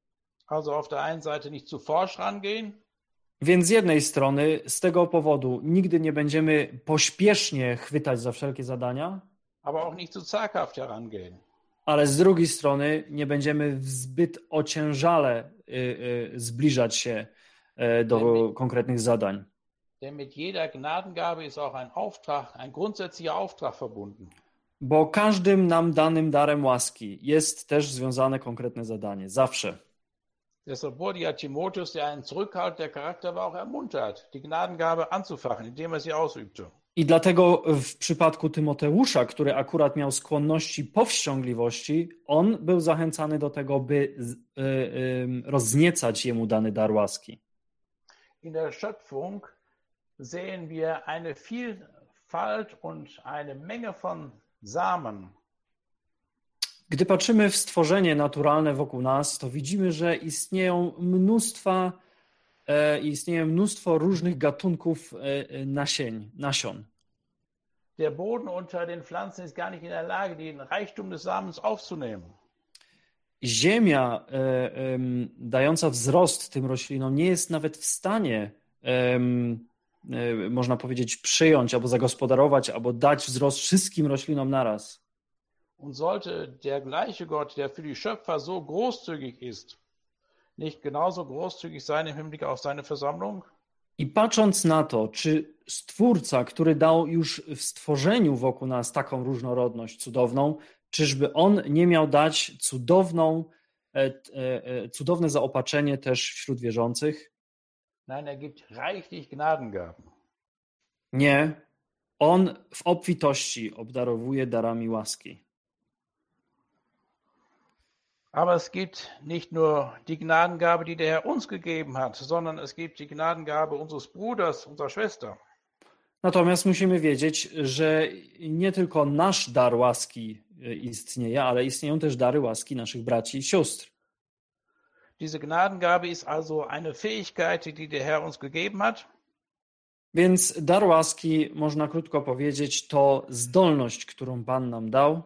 Also auf der einen Seite nicht zu forsch rangehen, Więc z jednej strony z tego powodu nigdy nie będziemy pośpiesznie chwytać za wszelkie zadania, aber auch nicht zu zaghaft herangehen. ale z drugiej strony nie będziemy zbyt ociężale y, y, zbliżać się y, do konkretnych zadań. Denn mit jeder Gnadengabe ist auch ein Auftrag, ein grundsätzlicher Auftrag verbunden. Bo każdym nam danym darem łaski jest też związane konkretne zadanie. Zawsze. Deshalb wurde ja Timotheus, der einen zurückhaltender Charakter war, auch ermuntert, die Gnadengabe anzufachen, indem er sie ausübte. I dlatego w przypadku Tymoteusza, który akurat miał skłonności powściągliwości, on był zachęcany do tego, by y, y, rozniecać jemu dany dar łaski. In der Schöpfung sehen wir eine Vielfalt und eine Menge von Samen. Gdy patrzymy w stworzenie naturalne wokół nas, to widzimy, że istnieją mnóstwa, e, istnieje mnóstwo różnych gatunków e, nasień, nasion. Der Boden unter den Pflanzen ist gar nicht in der Lage, den Reichtum des Samens aufzunehmen. Ziemia e, e, dająca wzrost tym roślinom nie jest nawet w stanie, e, e, można powiedzieć, przyjąć albo zagospodarować, albo dać wzrost wszystkim roślinom naraz. Und sollte der gleiche Gott, der für die Schöpfer so großzügig ist, nicht genauso großzügig sein im Hinblick auf seine Versammlung? I patrząc na to, czy Stwórca, który dał już w stworzeniu wokół nas taką różnorodność cudowną, czyżby On nie miał dać cudowną, e, e, cudowne zaopatrzenie też wśród wierzących? Nein, er gibt reichlich Gnadengaben. Nie. On w obfitości obdarowuje darami łaski. Aber es gibt nicht nur die Gnadengabe, die der Herr uns gegeben hat, sondern es gibt die Gnadengabe unseres Bruders, unserer Schwester. Natomiast musimy wiedzieć, że nie tylko nasz dar łaski istnieje, ale istnieją też dary łaski naszych braci i sióstr. Diese Gnadengabe ist also eine Fähigkeit, die der Herr uns gegeben hat. Więc dar łaski, można krótko powiedzieć, to zdolność, którą Pan nam dał.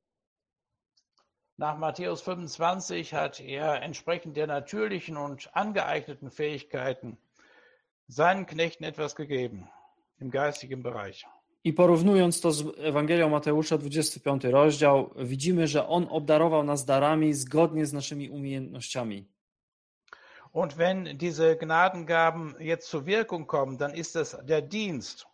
Nach Matthäus fünfundzwanzig hat er entsprechend der natürlichen und angeeigneten Fähigkeiten seinen Knechten etwas gegeben im geistigen Bereich. I porównując to z Ewangelią Mateusza, dwudziesty piąty rozdział, widzimy, że On obdarował nas darami zgodnie z naszymi umiejętnościami. Und wenn diese Gnadengaben jetzt zur Wirkung kommen, dann ist das der Dienst.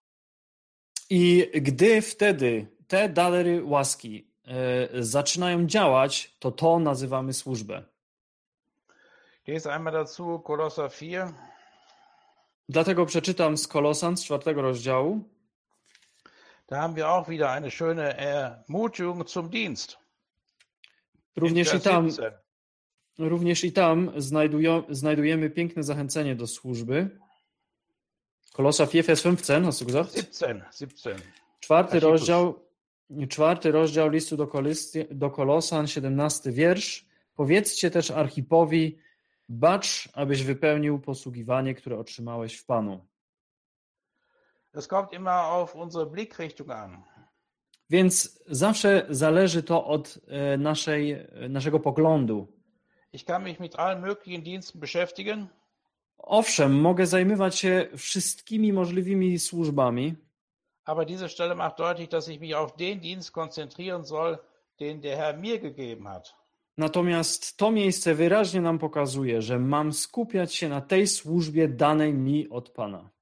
I gdy wtedy te dary łaski e, zaczynają działać, to to nazywamy służbę. Ich lese einmal dazu Kolosser vier. Dlatego przeczytam z Kolosan z czwartego rozdziału. Da haben wir auch wieder eine schöne Ermutigung zum Dienst. Również i tam, siebzehn. również i tam znajdują, znajdujemy piękne zachęcenie do służby. Kolosser vier, Vers fünfzehn, hast du gesagt? siebzehn, siebzehn. Czwarty Archikus. rozdział, czwarty rozdział listu do, Kolysty, do Kolosan, siedemnasty wiersz. Powiedzcie też Archipowi, bacz, abyś wypełnił posługiwanie, które otrzymałeś w Panu. Es kommt immer auf unsere Blickrichtung an. Więc zawsze zależy to od e, naszej, e, naszego poglądu. Ich kann mich mit allen möglichen Diensten beschäftigen, Owszem, mogę zajmować się wszystkimi możliwymi służbami, aber diese Stelle macht deutlich, dass ich mich auf den Dienst konzentrieren soll, den der Herr mir gegeben hat. natomiast to miejsce wyraźnie nam pokazuje, że mam skupiać się na tej służbie danej mi od Pana.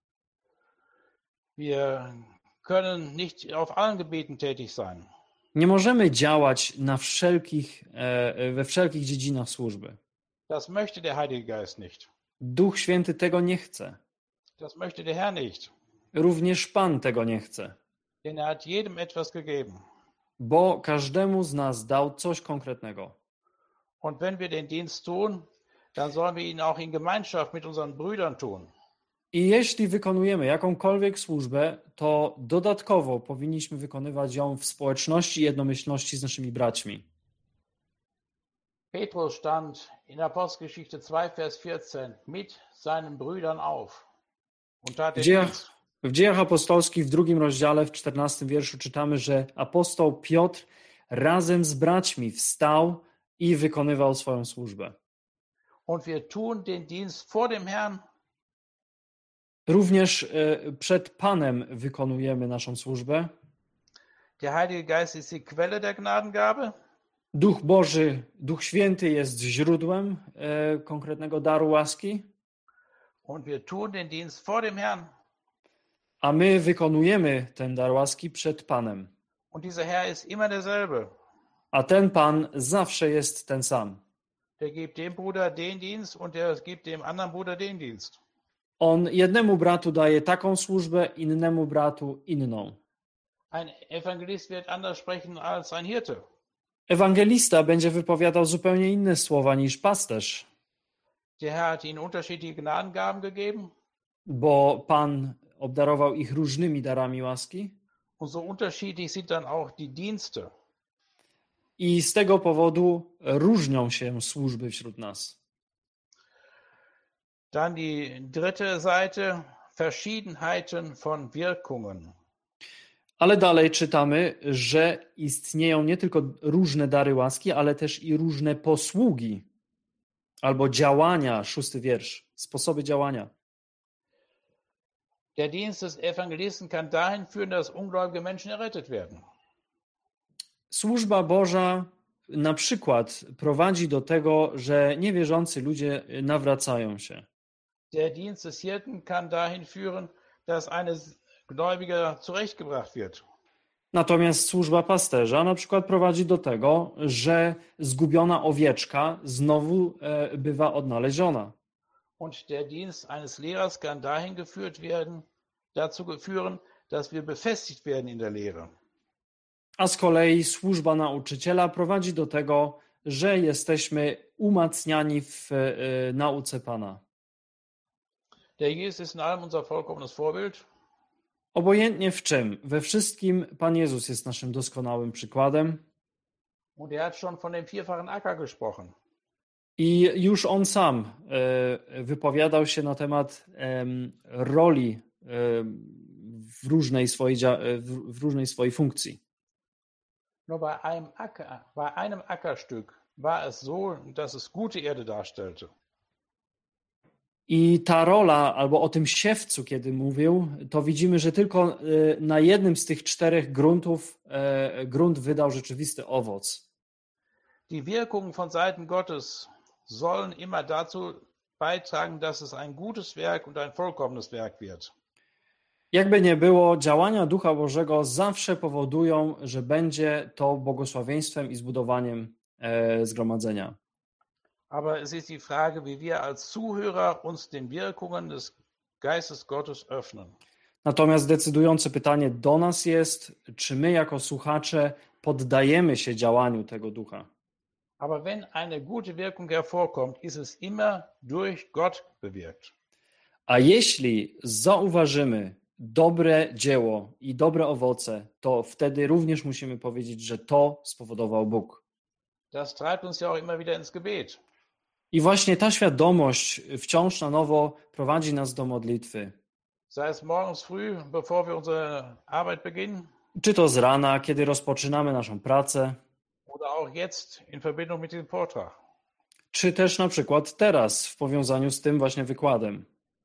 Wir können nicht auf allen Gebieten tätig sein. Nie możemy działać na wszelkich, e, we wszelkich dziedzinach służby. Das möchte der Heilige Geist nicht. Duch Święty tego nie chce. Das möchte der Herr nicht. Również Pan tego nie chce, Denn er hat jedem etwas gegeben. bo każdemu z nas dał coś konkretnego. Und wenn wir den Dienst tun, dann sollen wir ihn auch in Gemeinschaft mit unseren Brüdern tun. I jeśli wykonujemy jakąkolwiek służbę, to dodatkowo powinniśmy wykonywać ją w społeczności i jednomyślności z naszymi braćmi. Petrus stand in Apostelgeschichte zwei, Vers vierzehn mit seinen Brüdern auf und tat W den dziejach, Dienst. w dziejach apostolskich w drugim rozdziale, w czternastym wierszu czytamy, że apostoł Piotr razem z braćmi wstał i wykonywał swoją służbę. Und wir tun den Dienst vor dem Herrn. Również e, przed Panem wykonujemy naszą służbę. Der Heilige Geist ist die Quelle der Gnadengabe. Duch Boży, Duch Święty jest źródłem e, konkretnego daru łaski, Und wir tun den Dienst vor dem Herrn. a my wykonujemy ten dar łaski przed Panem. Und dieser Herr ist immer derselbe. A ten Pan zawsze jest ten sam. Der gibt dem Bruder den Dienst und der gibt dem anderen Bruder den Dienst. On jednemu bratu daje taką służbę, innemu bratu inną. Ein Evangelist wird anders sprechen als ein Hirte. Ewangelista będzie wypowiadał zupełnie inne słowa niż pasterz, Der Herr hat ihnen unterschiedliche Gnadengaben gegeben. bo Pan obdarował ich różnymi darami łaski. Und so unterschiedlich sind dann auch die Dienste. I z tego powodu różnią się służby wśród nas. Dann die dritte Seite, Verschiedenheiten von Wirkungen. Ale dalej czytamy, że istnieją nie tylko różne dary łaski, ale też i różne posługi albo działania, szósty wiersz, sposoby działania. Der Dienst des Evangelisten kann dahin führen, dass ungläubige Menschen errettet werden. Służba Boża na przykład prowadzi do tego, że niewierzący ludzie nawracają się. Der Dienst des Hirten kann dahin führen, dass eine Gläubiger zurechtgebracht wird. Natomiast służba pasterza na przykład prowadzi do tego, że zgubiona owieczka znowu e, bywa odnaleziona. Und der Dienst eines Lehrers kann dahin geführt werden, dazu führen, dass wir befestigt werden in der Lehre. A z kolei służba nauczyciela prowadzi do tego, że jesteśmy umacniani w e, nauce Pana. Der Jesus ist in allem unser vollkommenes Vorbild. Obojętnie w czym, we wszystkim Pan Jezus jest naszym doskonałym przykładem. Und er hat schon von dem vierfachen Acker gesprochen. I już on sam e, wypowiadał się na temat e, roli e, w, różnej swojej, w, w różnej swojej funkcji. Nur bei einem Acker, bei einem Ackerstück war es so, dass es gute Erde darstellte. I ta rola, albo o tym siewcu, kiedy mówił, to widzimy, że tylko na jednym z tych czterech gruntów e, grunt wydał rzeczywisty owoc. Die Wirkungen von Seiten Gottes sollen immer dazu beitragen, dass es ein gutes Werk und ein vollkommenes Werk wird. Jakby nie było, działania Ducha Bożego zawsze powodują, że będzie to błogosławieństwem i zbudowaniem e, zgromadzenia. Aber es ist die Frage, wie wir als Zuhörer uns den Wirkungen des Geistes Gottes öffnen. Natomiast decydujące pytanie do nas jest, czy my jako słuchacze poddajemy się działaniu tego Ducha. Aber wenn eine gute Wirkung hervorkommt, ist es immer durch Gott bewirkt. A jeśli zauważymy dobre dzieło i dobre owoce, to wtedy również musimy powiedzieć, że to spowodował Bóg. Das treibt uns ja auch immer wieder ins Gebet. I właśnie ta świadomość wciąż na nowo prowadzi nas do modlitwy. Sei es morgens früh, bevor wir unsere Arbeit beginnen, Czy to z rana, kiedy rozpoczynamy naszą pracę, oder auch jetzt in Verbindung mit dem Vortrag. czy też na przykład teraz w powiązaniu z tym właśnie wykładem.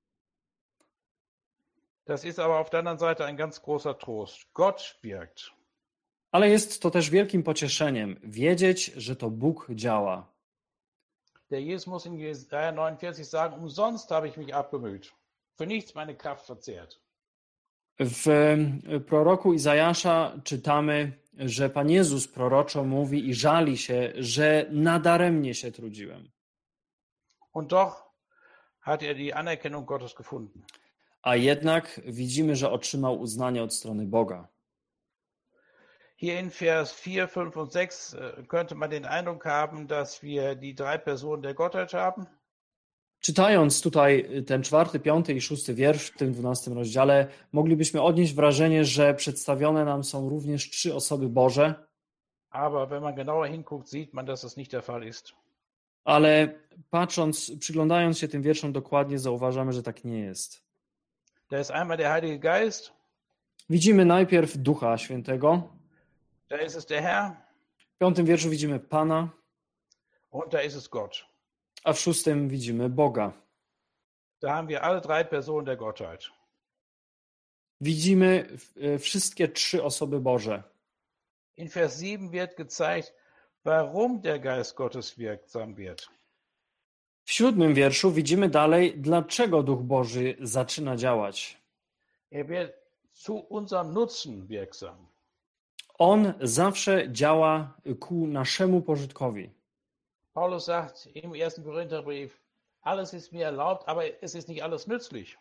Das ist aber auf der anderen Seite ein ganz großer Trost. Gott wirkt. Ale jest to też wielkim pocieszeniem wiedzieć, że to Bóg działa. Der Jesus muss in Jesaja neunundvierzig sagen, umsonst habe ich mich abgemüht, für nichts meine Kraft verzehrt. W proroku Izajasza czytamy, że Pan Jezus proroczo mówi i żali się, że nadaremnie się trudziłem. Und doch hat er die Anerkennung Gottes gefunden. A jednak widzimy, że otrzymał uznanie od strony Boga. Hier in Vers vier, fünf und sechs könnte man den Eindruck haben, dass wir die drei Personen der Gottheit haben. Czytając tutaj ten czwarty, piąty i szósty wiersz w tym dwunastym rozdziale, moglibyśmy odnieść wrażenie, że przedstawione nam są również trzy osoby Boże. Aber wenn man genauer hinguckt, sieht man, dass das nicht der Fall ist. Ale patrząc, przyglądając się tym wierszom dokładnie, zauważamy, że tak nie jest. Da ist einmal der Heilige Geist. Widzimy najpierw Ducha Świętego. Da ist es der Herr. W piątym wierszu widzimy Pana. Und da ist es Gott. a w szóstym widzimy Boga. Da haben wir alle drei Personen der Gottheit. Widzimy e, wszystkie trzy osoby Boże. In Vers sieben wird gezeigt, warum der Geist Gottes wirksam wird. W siódmym wierszu widzimy dalej, dlaczego Duch Boży zaczyna działać. Er wird zu unserem Nutzen wirksam. On zawsze działa ku naszemu pożytkowi. Paulus sagt im ersten Korintherbrief, alles ist mir erlaubt, aber es ist nicht alles nützlich.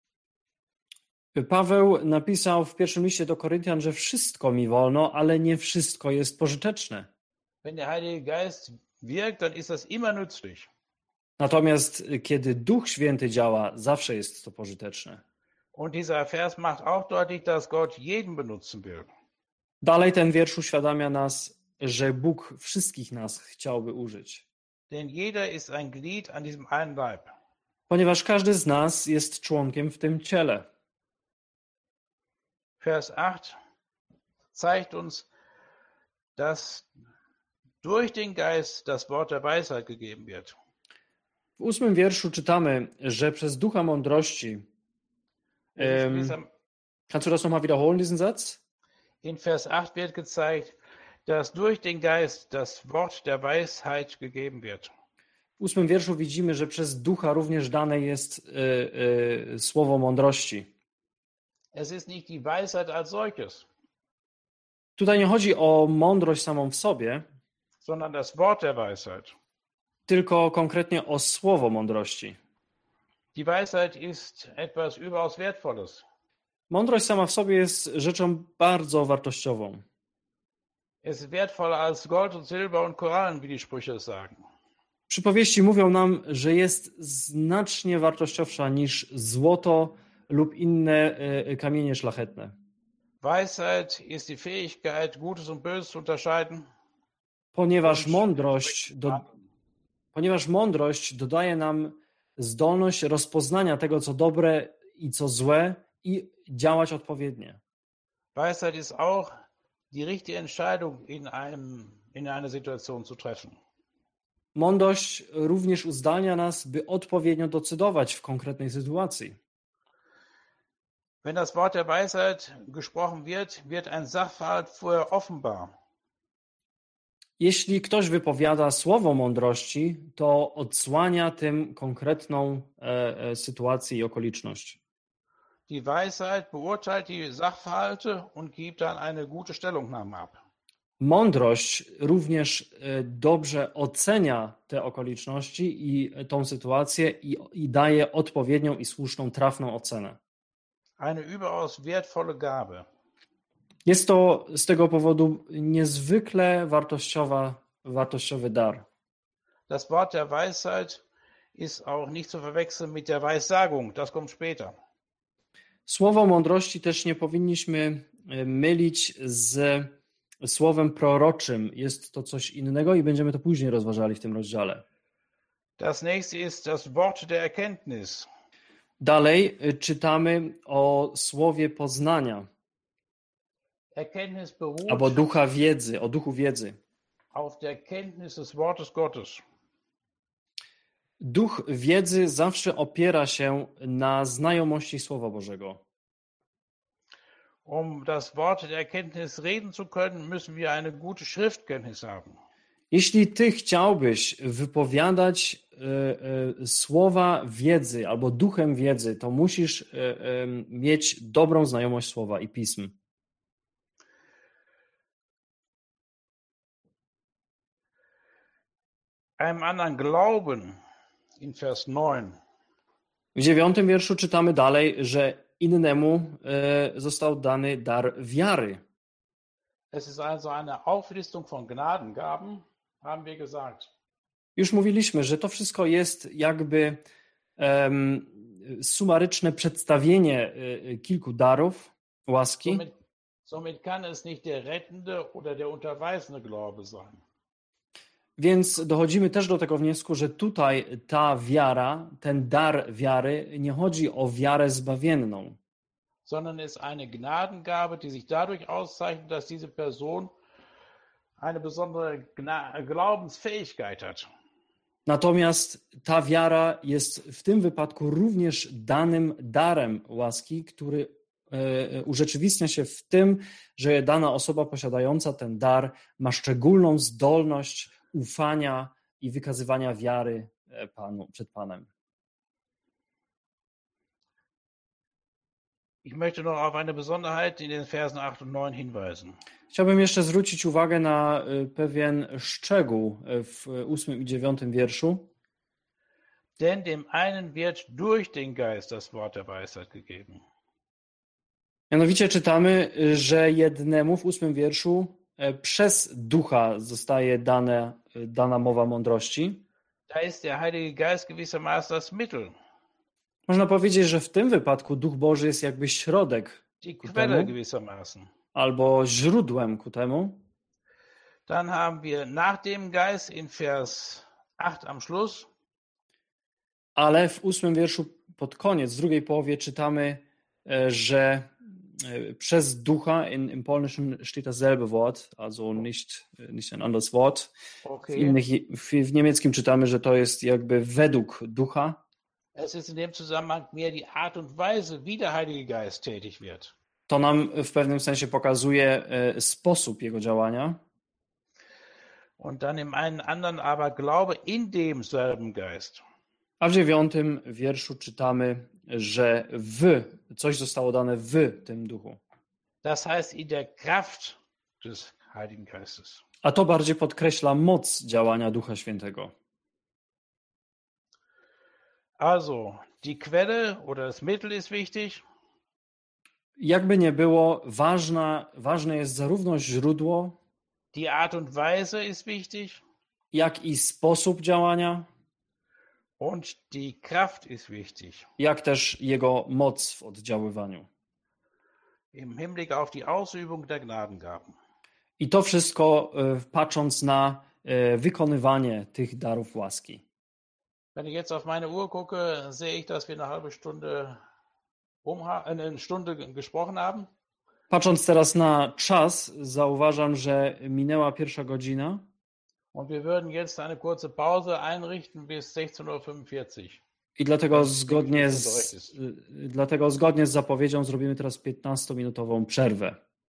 Paweł napisał w pierwszym liście do Koryntian, że wszystko mi wolno, ale nie wszystko jest pożyteczne. Wenn der Heilige Geist wirkt, dann ist das immer nützlich. Natomiast kiedy Duch Święty działa, zawsze jest to pożyteczne. Und dieser Vers macht auch deutlich, dass Gott jeden benutzen will. Dalej ten wiersz uświadamia nas, że Bóg wszystkich nas chciałby użyć. Denn jeder ist ein Glied an diesem einen Leib. Ponieważ każdy z nas jest członkiem w tym ciele. Vers acht zeigt uns, dass durch den Geist das Wort der Weisheit gegeben wird. W ósmym wierszu czytamy, że przez Ducha Mądrości. Ähm, kannst du das nochmal wiederholen, diesen Satz? In Vers acht wird gezeigt, dass durch den Geist das Wort der Weisheit gegeben wird. W ósmym wierszu widzimy, że przez Ducha również dane jest y, y, słowo mądrości. Es ist nicht die Weisheit als solches, Tutaj nie chodzi o mądrość samą w sobie, sondern das Wort der Weisheit. tylko konkretnie o słowo mądrości. Die Weisheit ist etwas überaus Wertvolles. Mądrość sama w sobie jest rzeczą bardzo wartościową. Es ist wertvoller als Gold und Silber und Korallen, wie die Sprüche sagen. Przypowieści mówią nam, że jest znacznie wartościowsza niż złoto lub inne y, kamienie szlachetne. Weisheit ist die Fähigkeit, Gutes und Böses zu unterscheiden. Ponieważ mądrość, do, ponieważ mądrość dodaje nam zdolność rozpoznania tego, co dobre i co złe i działać odpowiednio. Weisheit ist auch die richtige Entscheidung in einem, in einer Situation zu treffen. Mądrość również uzdalnia nas, by odpowiednio decydować w konkretnej sytuacji. Wenn das Wort der Weisheit gesprochen wird, wird ein Sachverhalt vorher offenbar. Jeśli ktoś wypowiada słowo mądrości, to odsłania tym konkretną e, e, sytuację i okoliczność. Die Weisheit beurteilt die Sachverhalte und gibt dann eine gute Stellungnahme ab. Mądrość również e, dobrze ocenia te okoliczności i tą sytuację i, i daje odpowiednią i słuszną, trafną ocenę. Eine überaus wertvolle Gabe. Jest to z tego powodu niezwykle wartościowa, wartościowy dar. Das Wort der Weisheit ist auch nicht zu verwechseln mit der Weissagung. Das kommt später. Słowo mądrości też nie powinniśmy mylić z słowem proroczym. Jest to coś innego i będziemy to później rozważali w tym rozdziale. Das nächste ist das Wort der Erkenntnis. Dalej czytamy o słowie poznania. Erkenntnis beruht Albo ducha wiedzy, o duchu wiedzy. auf der Kenntnis des Wortes Gottes. Duch wiedzy zawsze opiera się na znajomości Słowa Bożego. Um das Wort der Erkenntnis reden zu können, müssen wir eine gute Schriftkenntnis haben. Jeśli ty chciałbyś wypowiadać y, y, słowa wiedzy albo duchem wiedzy, to musisz y, y, mieć dobrą znajomość słowa i pism. Einem anderen Glauben in Vers neun. W dziewiątym wierszu czytamy dalej, że innemu y, został dany dar wiary. Es ist also eine Auflistung von Gnadengaben, haben wir gesagt. Już mówiliśmy, że to wszystko jest jakby um, sumaryczne przedstawienie y, kilku darów łaski. Somit, somit kann es nicht der rettende oder der unterweisende Glaube sein. Więc dochodzimy też do tego wniosku, że tutaj ta wiara, ten dar wiary, nie chodzi o wiarę zbawienną. Sondern es ist eine Gnadengabe, die sich dadurch auszeichnet, dass diese Person eine besondere Gna- Glaubensfähigkeit hat. Natomiast ta wiara jest w tym wypadku również danym darem łaski, który urzeczywistnia się w tym, że dana osoba posiadająca ten dar ma szczególną zdolność ufania i wykazywania wiary Panu, przed Panem. Ich möchte noch auf eine Besonderheit in den Versen acht und neun hinweisen. Chciałbym jeszcze zwrócić uwagę na pewien szczegół w ósmym i dziewiątym wierszu. Denn dem einen wird durch den Geist das Wort der Weisheit gegeben. Mianowicie czytamy, że jednemu w ósmym wierszu przez ducha zostaje dane, dana mowa mądrości. Da ist der Heilige Geist gewissermaßen das Mittel. Można powiedzieć, że w tym wypadku Duch Boży jest jakby środek Die ku Quelle temu, gewissermaßen. albo źródłem ku temu. Dann haben wir nach dem Geist in Vers acht am Schluss. Ale w ósmym wierszu pod koniec, w drugiej połowie czytamy, że przez Ducha, in, im Polnischen steht dasselbe Wort, also nicht, nicht ein anderes Wort. Okay. W, innych, w, w niemieckim czytamy, że to jest jakby według Ducha. Es ist in dem Zusammenhang mehr die Art und Weise, wie der Heilige Geist tätig wird. To nam w pewnym sensie pokazuje e, sposób jego działania. Und dann im einen anderen aber Glaube in demselben Geist. A w dziewiątym wierszu czytamy, że w, coś zostało dane w tym duchu. Das heißt in der Kraft des Heiligen Geistes. A to bardziej podkreśla moc działania Ducha Świętego. Also, die Quelle oder das Mittel ist wichtig. Jakby nie było, ważna, ważne jest zarówno źródło, Die Art und Weise ist wichtig. jak i sposób działania, Und die Kraft ist wichtig. jak też jego moc w oddziaływaniu. Im Hinblick auf die Ausübung der Gnadengaben. I to wszystko e, patrząc na e, wykonywanie tych darów łaski. Wenn ich jetzt auf meine Uhr gucke, sehe ich, dass wir eine halbe Stunde umha- eine Stunde gesprochen haben. Patrząc teraz na czas, zauważam, że minęła pierwsza godzina. Und wir würden jetzt eine kurze Pause einrichten bis sechzehn Uhr fünfundvierzig. I dlatego zgodnie z, dlatego zgodnie z zapowiedzią zrobimy teraz piętnastominutową przerwę.